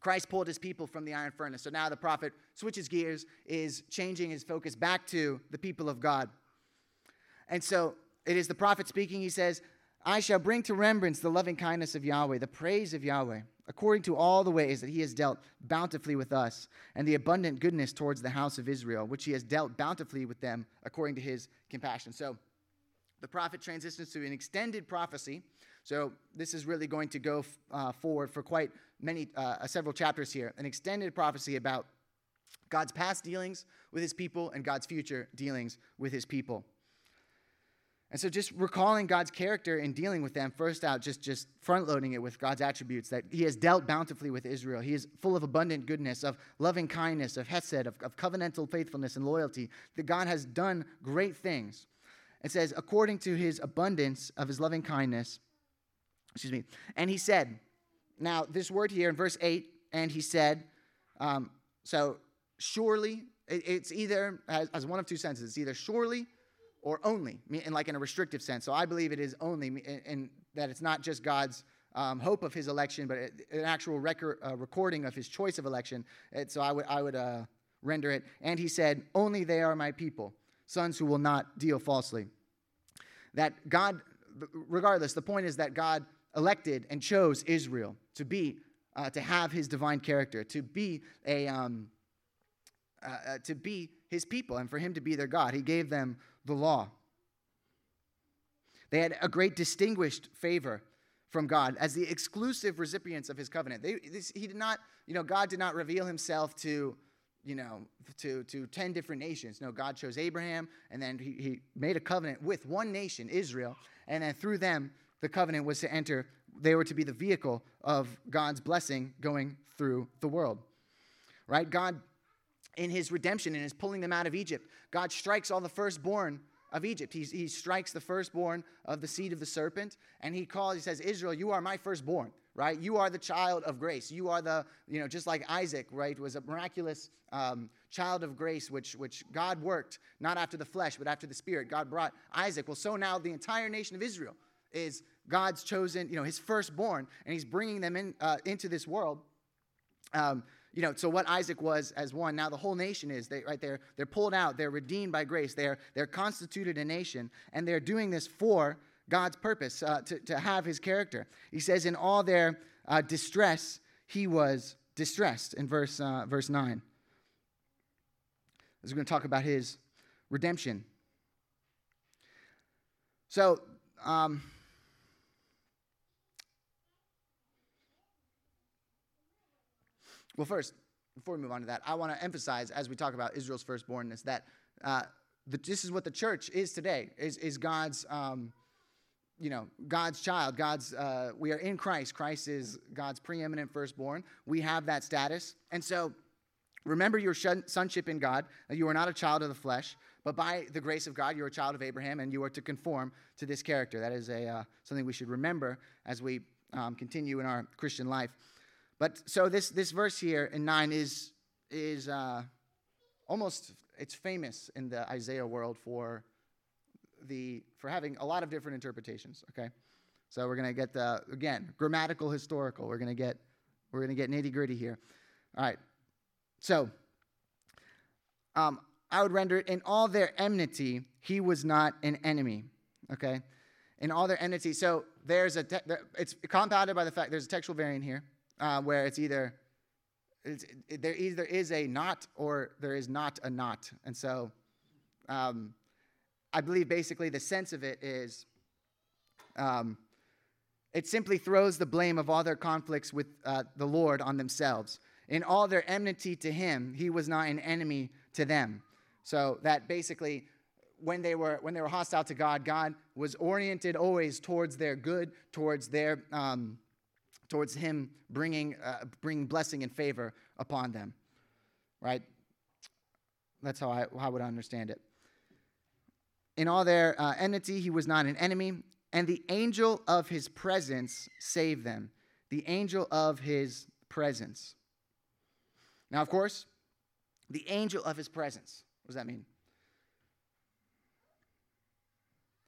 Christ pulled his people from the iron furnace. So now the prophet switches gears, is changing his focus back to the people of God. And so it is the prophet speaking. He says, I shall bring to remembrance the loving kindness of Yahweh, the praise of Yahweh, according to all the ways that he has dealt bountifully with us, and the abundant goodness towards the house of Israel, which he has dealt bountifully with them according to his compassion. So the prophet transitions to an extended prophecy. So this is really going to go uh, forward for quite many, uh, several chapters here. An extended prophecy about God's past dealings with his people and God's future dealings with his people. And so just recalling God's character in dealing with them, first out, just, just front-loading it with God's attributes, that he has dealt bountifully with Israel. He is full of abundant goodness, of loving kindness, of hesed, of, of covenantal faithfulness and loyalty, that God has done great things. It says, according to his abundance of his loving kindness, excuse me, and he said, now this word here in verse eight, and he said, um, so surely, it, it's either, as, as one of two senses, it's either surely or only, in like in a restrictive sense. So I believe it is only, in, in that it's not just God's um, hope of his election, but an actual record, uh, recording of his choice of election. And so I would, I would uh, render it. And he said, only they are my people, sons who will not deal falsely. That God, regardless, the point is that God elected and chose Israel to be, uh, to have his divine character, to be a, um, uh, uh, to be his people, and for him to be their God. He gave them the law. They had a great distinguished favor from God as the exclusive recipients of his covenant. They, this, he did not, you know, God did not reveal himself to, you know, to, to ten different nations. No, God chose Abraham, and then he, he made a covenant with one nation, Israel, and then through them, the covenant was to enter. They were to be the vehicle of God's blessing going through the world, right? God, in his redemption, in his pulling them out of Egypt, God strikes all the firstborn of Egypt. He, he strikes the firstborn of the seed of the serpent, and he calls, he says, Israel, you are my firstborn, right? You are the child of grace. You are the, you know, just like Isaac, right, was a miraculous um, child of grace, which, which God worked, not after the flesh, but after the spirit. God brought Isaac. Well, so now the entire nation of Israel is God's chosen, you know, his firstborn, and he's bringing them in uh, into this world. Um, You know, so what Isaac was as one, now the whole nation is, they, right there, they're pulled out, they're redeemed by grace, they're, they're constituted a nation, and they're doing this for God's purpose, uh, to, to have his character. He says, in all their uh, distress, he was distressed, in verse, uh, verse nine. As we're going to talk about his redemption. So, um... Well, first, before we move on to that, I want to emphasize, as we talk about Israel's firstbornness, that uh, the, this is what the church is today, is, is God's, um, you know, God's child. God's, uh, we are in Christ. Christ is God's preeminent firstborn. We have that status. And so, remember your sonship in God. You are not a child of the flesh, but by the grace of God, you're a child of Abraham, and you are to conform to this character. That is a uh, something we should remember as we um, continue in our Christian life. But so this this verse here in nine is is uh, almost, it's famous in the Isaiah world for the for having a lot of different interpretations. Okay, so we're gonna get the again grammatical, historical. We're gonna get we're gonna get nitty gritty here. All right, so um, I would render it, in all their enmity, he was not an enemy. Okay, in all their enmity. So there's a te- it's compounded by the fact there's a textual variant here. Uh, where it's either, it's, it, there either is a not or there is not a not. And so um, I believe basically the sense of it is um, it simply throws the blame of all their conflicts with uh, the Lord on themselves. In all their enmity to him, he was not an enemy to them. So that basically when they were when they were hostile to God, God was oriented always towards their good, towards their um towards him bringing uh, bringing blessing and favor upon them, right? That's how I how would I understand it. In all their uh, enmity, he was not an enemy, and the angel of his presence saved them. The angel of his presence. Now, of course, the angel of his presence. What does that mean?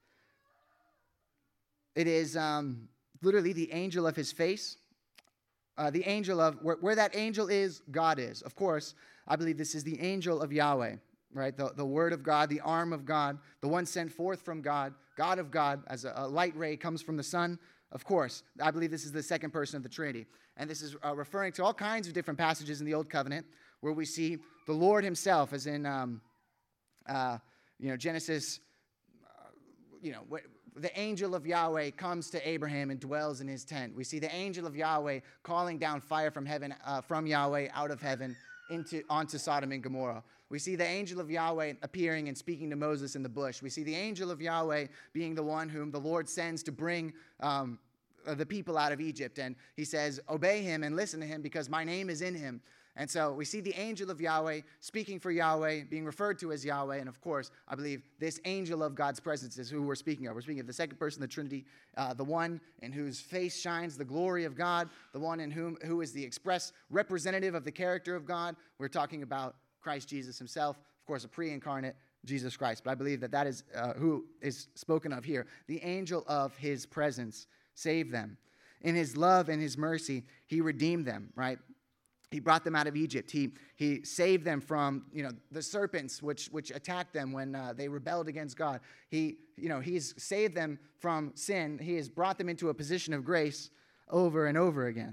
It is um, literally the angel of his face. uh, the angel of, where, where that angel is, God is. Of course, I believe this is the angel of Yahweh, right? The, the word of God, the arm of God, the one sent forth from God, God of God, as a, a light ray comes from the sun. Of course, I believe this is the second person of the Trinity. And this is uh, referring to all kinds of different passages in the Old Covenant where we see the Lord himself, as in, um, uh, you know, Genesis, uh, you know, wh- the angel of Yahweh comes to Abraham and dwells in his tent. We see the angel of Yahweh calling down fire from heaven, uh, from Yahweh out of heaven into onto Sodom and Gomorrah. We see the angel of Yahweh appearing and speaking to Moses in the bush. We see the angel of Yahweh being the one whom the Lord sends to bring um, the people out of Egypt. And he says, obey him and listen to him because my name is in him. And so we see the angel of Yahweh speaking for Yahweh, being referred to as Yahweh. And of course, I believe this angel of God's presence is who we're speaking of. We're speaking of the second person of the Trinity, uh, the one in whose face shines the glory of God, the one in whom who is the express representative of the character of God. We're talking about Christ Jesus himself, of course, a pre-incarnate Jesus Christ. But I believe that that is uh, who is spoken of here. The angel of his presence saved them. In his love and his mercy, he redeemed them, right? He brought them out of Egypt. He, he saved them from, you know, the serpents which, which attacked them when uh, they rebelled against God. He, you know, he's saved them from sin. He has brought them into a position of grace over and over again.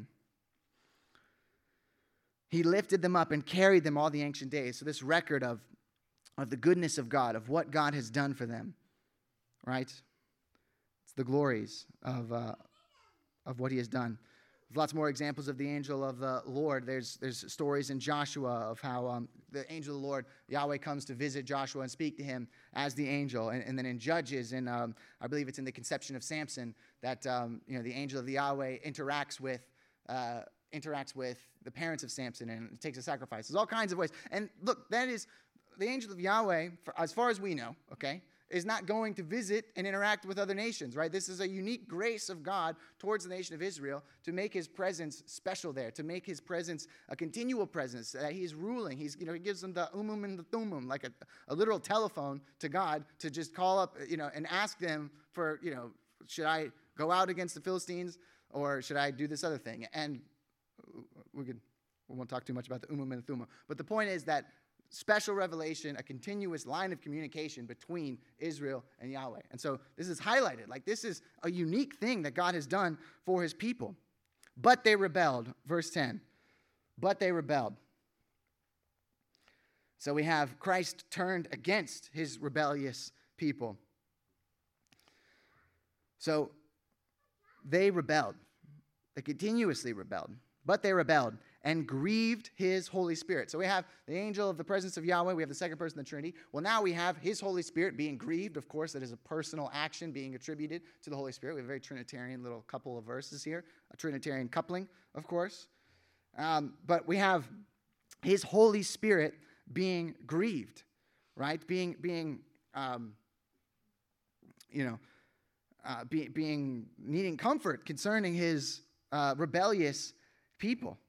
He lifted them up and carried them all the ancient days. So this record of, of the goodness of God, of what God has done for them, right? It's the glories of, uh, of what he has done. There's lots more examples of the angel of the Lord. There's there's stories in Joshua of how um, the angel of the Lord, Yahweh, comes to visit Joshua and speak to him as the angel. And, and then in Judges, and um, I believe it's in the conception of Samson, that um, you know the angel of the Yahweh interacts with uh, interacts with the parents of Samson and takes a sacrifice. There's all kinds of ways. And look, that is the angel of Yahweh, for, as far as we know, okay, is not going to visit and interact with other nations, right? This is a unique grace of God towards the nation of Israel to make his presence special there, to make his presence a continual presence, that he is ruling. He's, you know, he gives them the umum and the thummum, like a, a literal telephone to God to just call up, you know, and ask them for, you know, should I go out against the Philistines or should I do this other thing? And we could, we won't talk too much about the umum and the thummum. But the point is that special revelation, a continuous line of communication between Israel and Yahweh. And so this is highlighted. Like this is a unique thing that God has done for his people. But they rebelled. Verse ten. But they rebelled. So we have Christ turned against his rebellious people. So they rebelled. They continuously rebelled. But they rebelled and grieved his Holy Spirit. So we have the angel of the presence of Yahweh. We have the second person of the Trinity. Well, now we have his Holy Spirit being grieved. Of course, that is a personal action being attributed to the Holy Spirit. We have a very Trinitarian little couple of verses here. A Trinitarian coupling, of course. Um, but we have his Holy Spirit being grieved, right? Being, being um, you know, uh, be, being, needing comfort concerning his uh, rebellious people.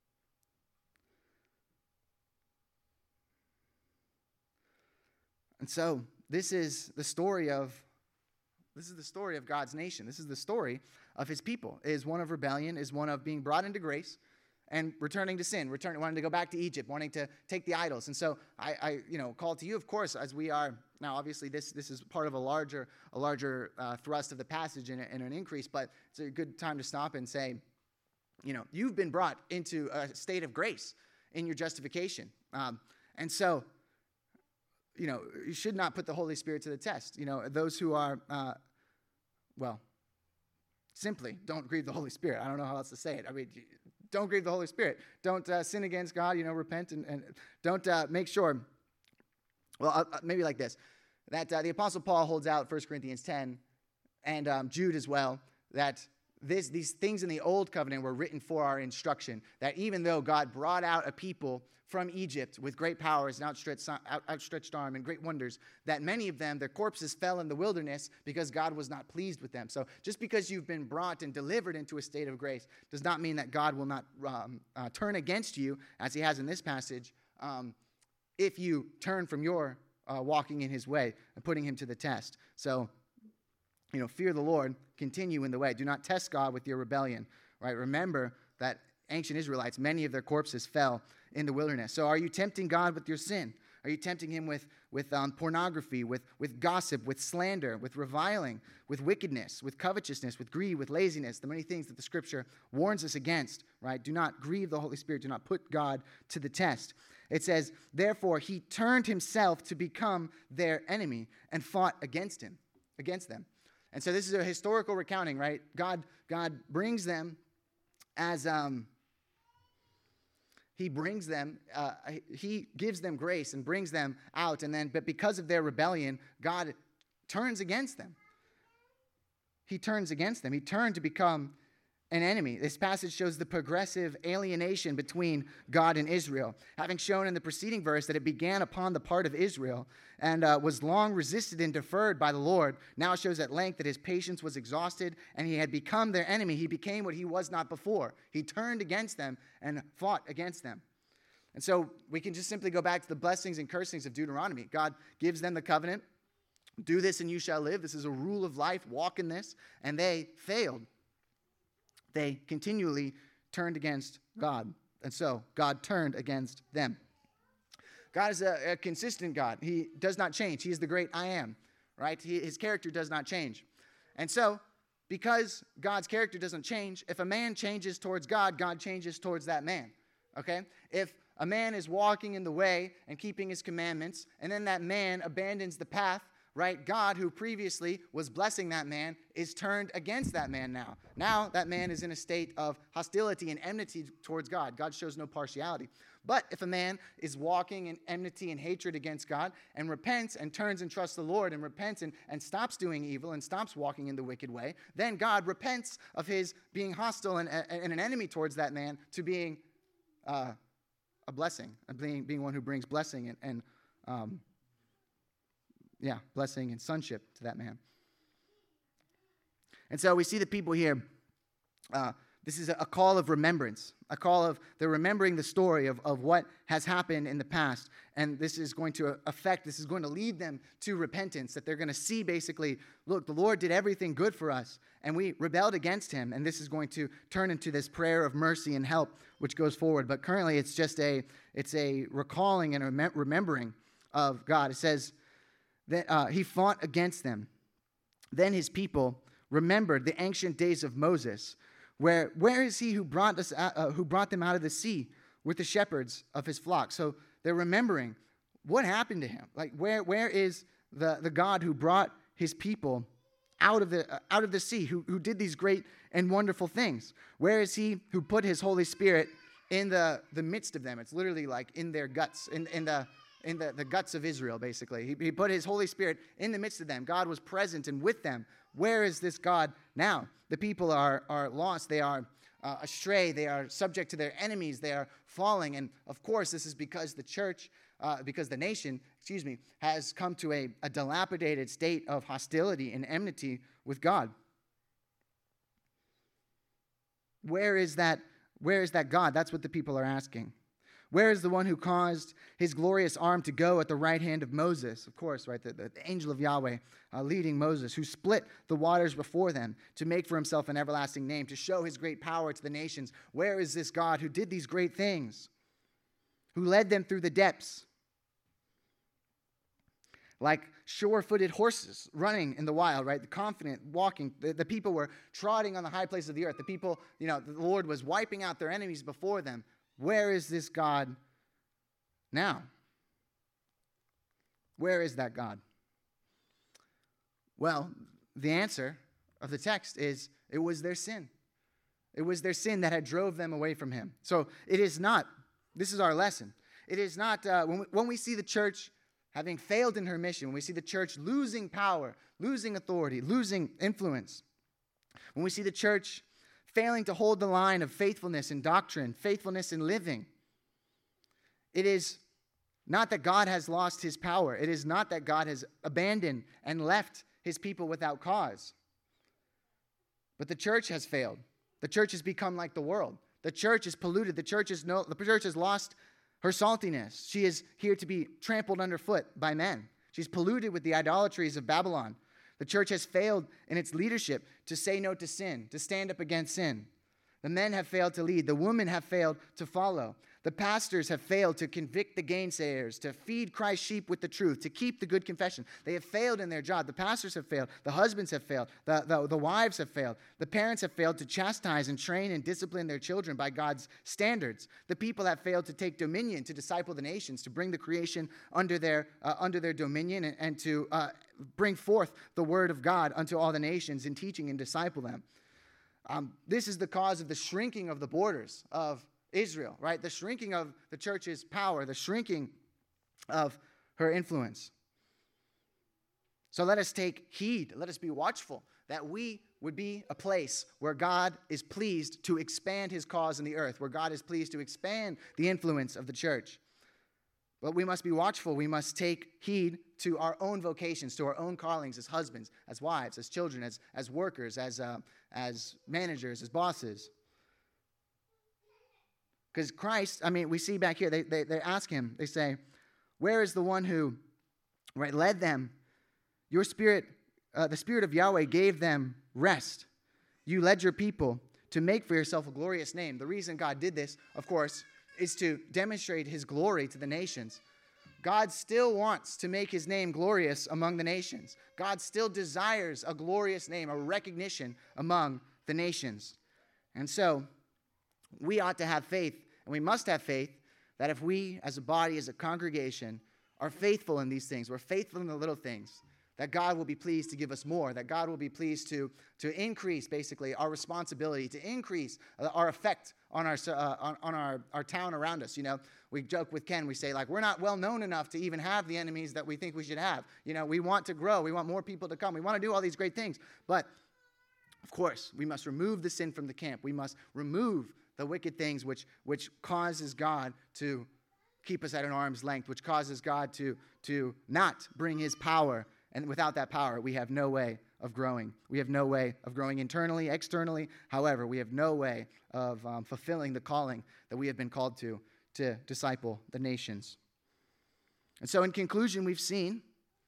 And so this is the story of this is the story of God's nation. This is the story of his people. It is one of rebellion, is one of being brought into grace and returning to sin, returning, wanting to go back to Egypt, wanting to take the idols. And so I, I you know, call to you, of course, as we are now. Obviously, this this is part of a larger a larger uh, thrust of the passage and, and an increase. But it's a good time to stop and say, you know, you've been brought into a state of grace in your justification, um, and so. You know, you should not put the Holy Spirit to the test. You know, those who are, uh, well, simply don't grieve the Holy Spirit. I don't know how else to say it. I mean, don't grieve the Holy Spirit. Don't uh, sin against God, you know, repent and, and don't uh, make sure, well, uh, maybe like this, that uh, the Apostle Paul holds out First Corinthians ten and um, Jude as well, that this, these things in the Old Covenant were written for our instruction, that even though God brought out a people from Egypt with great powers and outstretched, outstretched arm and great wonders, that many of them, their corpses fell in the wilderness because God was not pleased with them. So just because you've been brought and delivered into a state of grace does not mean that God will not um, uh, turn against you, as he has in this passage, um, if you turn from your uh, walking in his way and putting him to the test. So, you know, fear the Lord, continue in the way. Do not test God with your rebellion, right? Remember that ancient Israelites, many of their corpses fell in the wilderness. So are you tempting God with your sin? Are you tempting him with, with um, pornography, with, with gossip, with slander, with reviling, with wickedness, with covetousness, with greed, with laziness, the many things that the Scripture warns us against, right? Do not grieve the Holy Spirit. Do not put God to the test. It says, therefore, he turned himself to become their enemy and fought against him, against them. And so this is a historical recounting, right? God, God brings them as... Um, He brings them, uh, he gives them grace and brings them out. And then, but because of their rebellion, God turns against them. He turns against them. He turned to become an enemy. This passage shows the progressive alienation between God and Israel. Having shown in the preceding verse that it began upon the part of Israel and uh, was long resisted and deferred by the Lord, now shows at length that his patience was exhausted and he had become their enemy. He became what he was not before. He turned against them and fought against them. And so we can just simply go back to the blessings and cursings of Deuteronomy. God gives them the covenant. Do this and you shall live. This is a rule of life. Walk in this. And they failed. They continually turned against God. And so God turned against them. God is a, a consistent God. He does not change. He is the great I am, right? He, his character does not change. And so, because God's character doesn't change, if a man changes towards God, God changes towards that man, okay? If a man is walking in the way and keeping his commandments, and then that man abandons the path, right? God, who previously was blessing that man, is turned against that man now. Now that man is in a state of hostility and enmity towards God. God shows no partiality. But if a man is walking in enmity and hatred against God and repents and turns and trusts the Lord and repents and, and stops doing evil and stops walking in the wicked way, then God repents of his being hostile and, and an enemy towards that man to being uh, a blessing, and being, being one who brings blessing and, and um, Yeah, blessing and sonship to that man. And so we see the people here. Uh, this is a call of remembrance, a call of they're remembering the story of, of what has happened in the past. And this is going to affect, this is going to lead them to repentance, that they're going to see basically, look, the Lord did everything good for us, and we rebelled against him. And this is going to turn into this prayer of mercy and help, which goes forward. But currently it's just a, it's a recalling and a remembering of God. It says, that uh, he fought against them. Then his people remembered the ancient days of Moses. Where, where is he who brought us out, uh, who brought them out of the sea with the shepherds of his flock? So they're remembering what happened to him. Like where, where is the, the God who brought his people out of the uh, out of the sea, who, who did these great and wonderful things? Where is he who put his Holy Spirit in the, the midst of them? It's literally like in their guts, in, in the in the, the guts of Israel, basically. He, he put his Holy Spirit in the midst of them. God was present and with them. Where is this God now? The people are, are lost. They are uh, astray. They are subject to their enemies. They are falling. And of course, this is because the church, uh, because the nation, excuse me, has come to a, a dilapidated state of hostility and enmity with God. Where is that, where is that God? That's what the people are asking. Where is the one who caused his glorious arm to go at the right hand of Moses? Of course, right, the, the angel of Yahweh uh, leading Moses, who split the waters before them to make for himself an everlasting name, to show his great power to the nations. Where is this God who did these great things, who led them through the depths, like sure-footed horses running in the wild, right? The confident walking. The, the people were trotting on the high places of the earth. The people, you know, the Lord was wiping out their enemies before them. Where is this God now? Where is that God? Well, the answer of the text is it was their sin. It was their sin that had drove them away from him. So it is not, this is our lesson. It is not, uh, when, we, when we see the church having failed in her mission, when we see the church losing power, losing authority, losing influence, when we see the church failing to hold the line of faithfulness in doctrine, faithfulness in living, it is not that God has lost his power. It is not that God has abandoned and left his people without cause. But the church has failed. The church has become like the world. The church is polluted. The church is no, the church has lost her saltiness. She is here to be trampled underfoot by men. She's polluted with the idolatries of Babylon. The church has failed in its leadership to say no to sin, to stand up against sin. The men have failed to lead. The women have failed to follow. The pastors have failed to convict the gainsayers, to feed Christ's sheep with the truth, to keep the good confession. They have failed in their job. The pastors have failed. The husbands have failed. The, the, the wives have failed. The parents have failed to chastise and train and discipline their children by God's standards. The people have failed to take dominion, to disciple the nations, to bring the creation under their, uh, under their dominion and, and to uh, bring forth the word of God unto all the nations in teaching and disciple them. Um, this is the cause of the shrinking of the borders of Israel, right? The shrinking of the church's power, the shrinking of her influence. So let us take heed, let us be watchful that we would be a place where God is pleased to expand his cause in the earth, where God is pleased to expand the influence of the church. But we must be watchful. We must take heed to our own vocations, to our own callings as husbands, as wives, as children, as, as workers, as, uh, as managers, as bosses. Because Christ, I mean, we see back here, they, they, they ask him, they say, where is the one who right, led them? Your spirit, uh, the Spirit of Yahweh gave them rest. You led your people to make for yourself a glorious name. The reason God did this, of course, is to demonstrate his glory to the nations. God still wants to make his name glorious among the nations. God still desires a glorious name, a recognition among the nations. And so, we ought to have faith, and we must have faith, that if we as a body, as a congregation, are faithful in these things, we're faithful in the little things, that God will be pleased to give us more, that God will be pleased to, to increase, basically, our responsibility, to increase our effect on our uh, on, on our, our town around us. You know, we joke with Ken, we say, like, we're not well known enough to even have the enemies that we think we should have. You know, we want to grow, we want more people to come, we want to do all these great things, but of course, we must remove the sin from the camp. We must remove the wicked things which, which causes God to keep us at an arm's length, which causes God to, to not bring his power. And without that power, we have no way of growing. We have no way of growing internally, externally. However, we have no way of um, fulfilling the calling that we have been called to, to disciple the nations. And so in conclusion, we've seen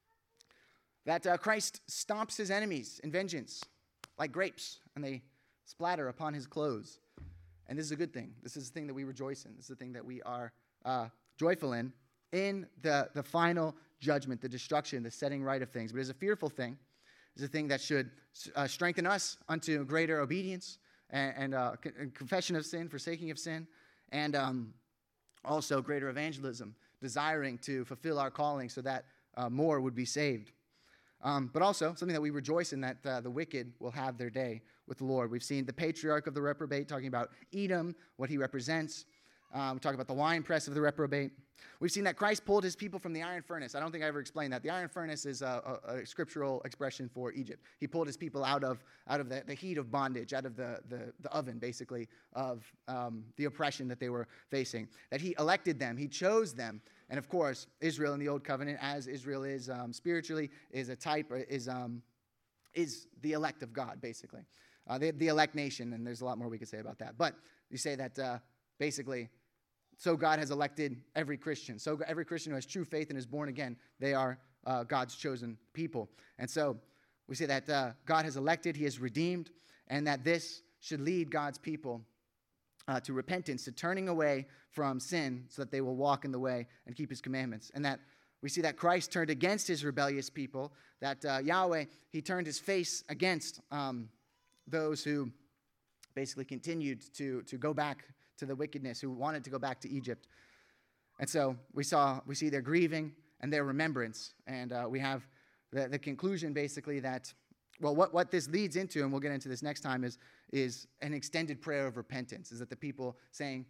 that uh, Christ stomps his enemies in vengeance like grapes, and they splatter upon his clothes. And this is a good thing. This is the thing that we rejoice in. This is the thing that we are uh, joyful in, in the, the final judgment, the destruction, the setting right of things. But it's a fearful thing. It's a thing that should uh, strengthen us unto greater obedience and, and uh, confession of sin, forsaking of sin, and um, also greater evangelism, desiring to fulfill our calling so that uh, more would be saved. Um, but also something that we rejoice in, that uh, the wicked will have their day with the Lord. We've seen the patriarch of the reprobate talking about Edom, what he represents. Um, we talk about the winepress of the reprobate. We've seen that Christ pulled his people from the iron furnace. I don't think I ever explained that. The iron furnace is a, a, a scriptural expression for Egypt. He pulled his people out of out of the, the heat of bondage, out of the, the, the oven, basically, of um, the oppression that they were facing. That he elected them. He chose them. And of course, Israel in the Old Covenant, as Israel is um, spiritually, is a type, is um, is the elect of God, basically. Uh, the, the elect nation, and there's a lot more we could say about that. But you say that uh, basically, so God has elected every Christian. So every Christian who has true faith and is born again, they are uh, God's chosen people. And so we say that uh, God has elected, he has redeemed, and that this should lead God's people uh, to repentance, to turning away from sin so that they will walk in the way and keep his commandments. And that we see that Christ turned against his rebellious people, that uh, Yahweh, he turned his face against um, those who basically continued to, to go back to the wickedness, who wanted to go back to Egypt. And so we saw, we see their grieving and their remembrance. And uh, we have the, the conclusion basically that, well, what, what this leads into, and we'll get into this next time, is, is an extended prayer of repentance. Is that the people saying,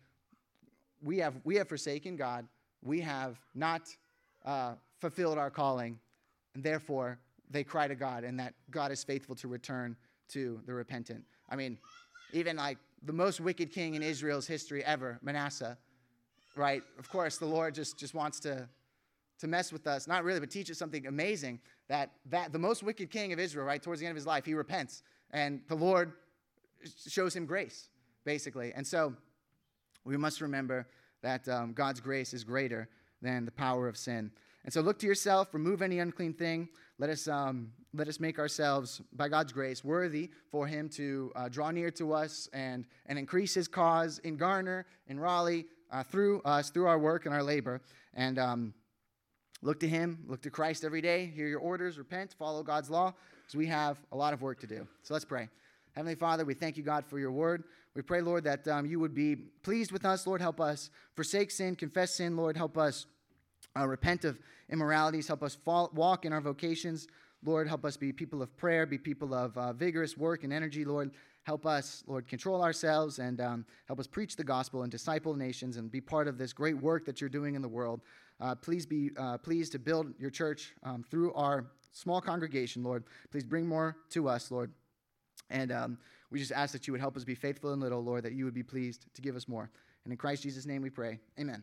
we have, we have forsaken God, we have not uh, fulfilled our calling, and therefore they cry to God, and that God is faithful to return to the repentant. I mean, even like the most wicked king in Israel's history ever, Manasseh, right? Of course, the Lord just, just wants to, to mess with us. Not really, but teach us something amazing, that, that the most wicked king of Israel, right, towards the end of his life, he repents. And the Lord shows him grace, basically. And so we must remember that um, God's grace is greater than the power of sin. And so look to yourself, remove any unclean thing. Let us um, let us make ourselves, by God's grace, worthy for him to uh, draw near to us and, and increase his cause in Garner, in Raleigh, uh, through us, through our work and our labor. And um, look to him, look to Christ every day, hear your orders, repent, follow God's law, because we have a lot of work to do. So let's pray. Heavenly Father, we thank you, God, for your word. We pray, Lord, that um, you would be pleased with us. Lord, help us forsake sin, confess sin. Lord, help us uh, repent of immoralities. Help us fall, walk in our vocations. Lord, help us be people of prayer, be people of uh, vigorous work and energy. Lord, help us, Lord, control ourselves and um, help us preach the gospel and disciple nations and be part of this great work that you're doing in the world. Uh, please be uh, pleased to build your church um, through our small congregation, Lord. Please bring more to us, Lord. And um, we just ask that you would help us be faithful in little, Lord, that you would be pleased to give us more. And in Christ Jesus' name we pray. Amen.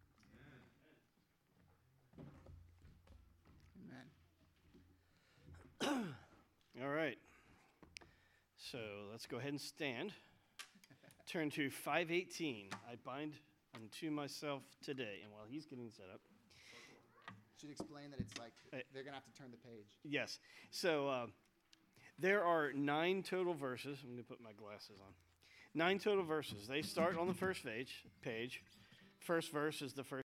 Amen. All right. So let's go ahead and stand. Turn to five eighteen. I bind unto myself today. And while he's getting set up. Should explain that it's like they're going to have to turn the page. Yes. So uh, there are nine total verses. I'm going to put my glasses on. Nine total verses. They start on the first page. Page. First verse is the first.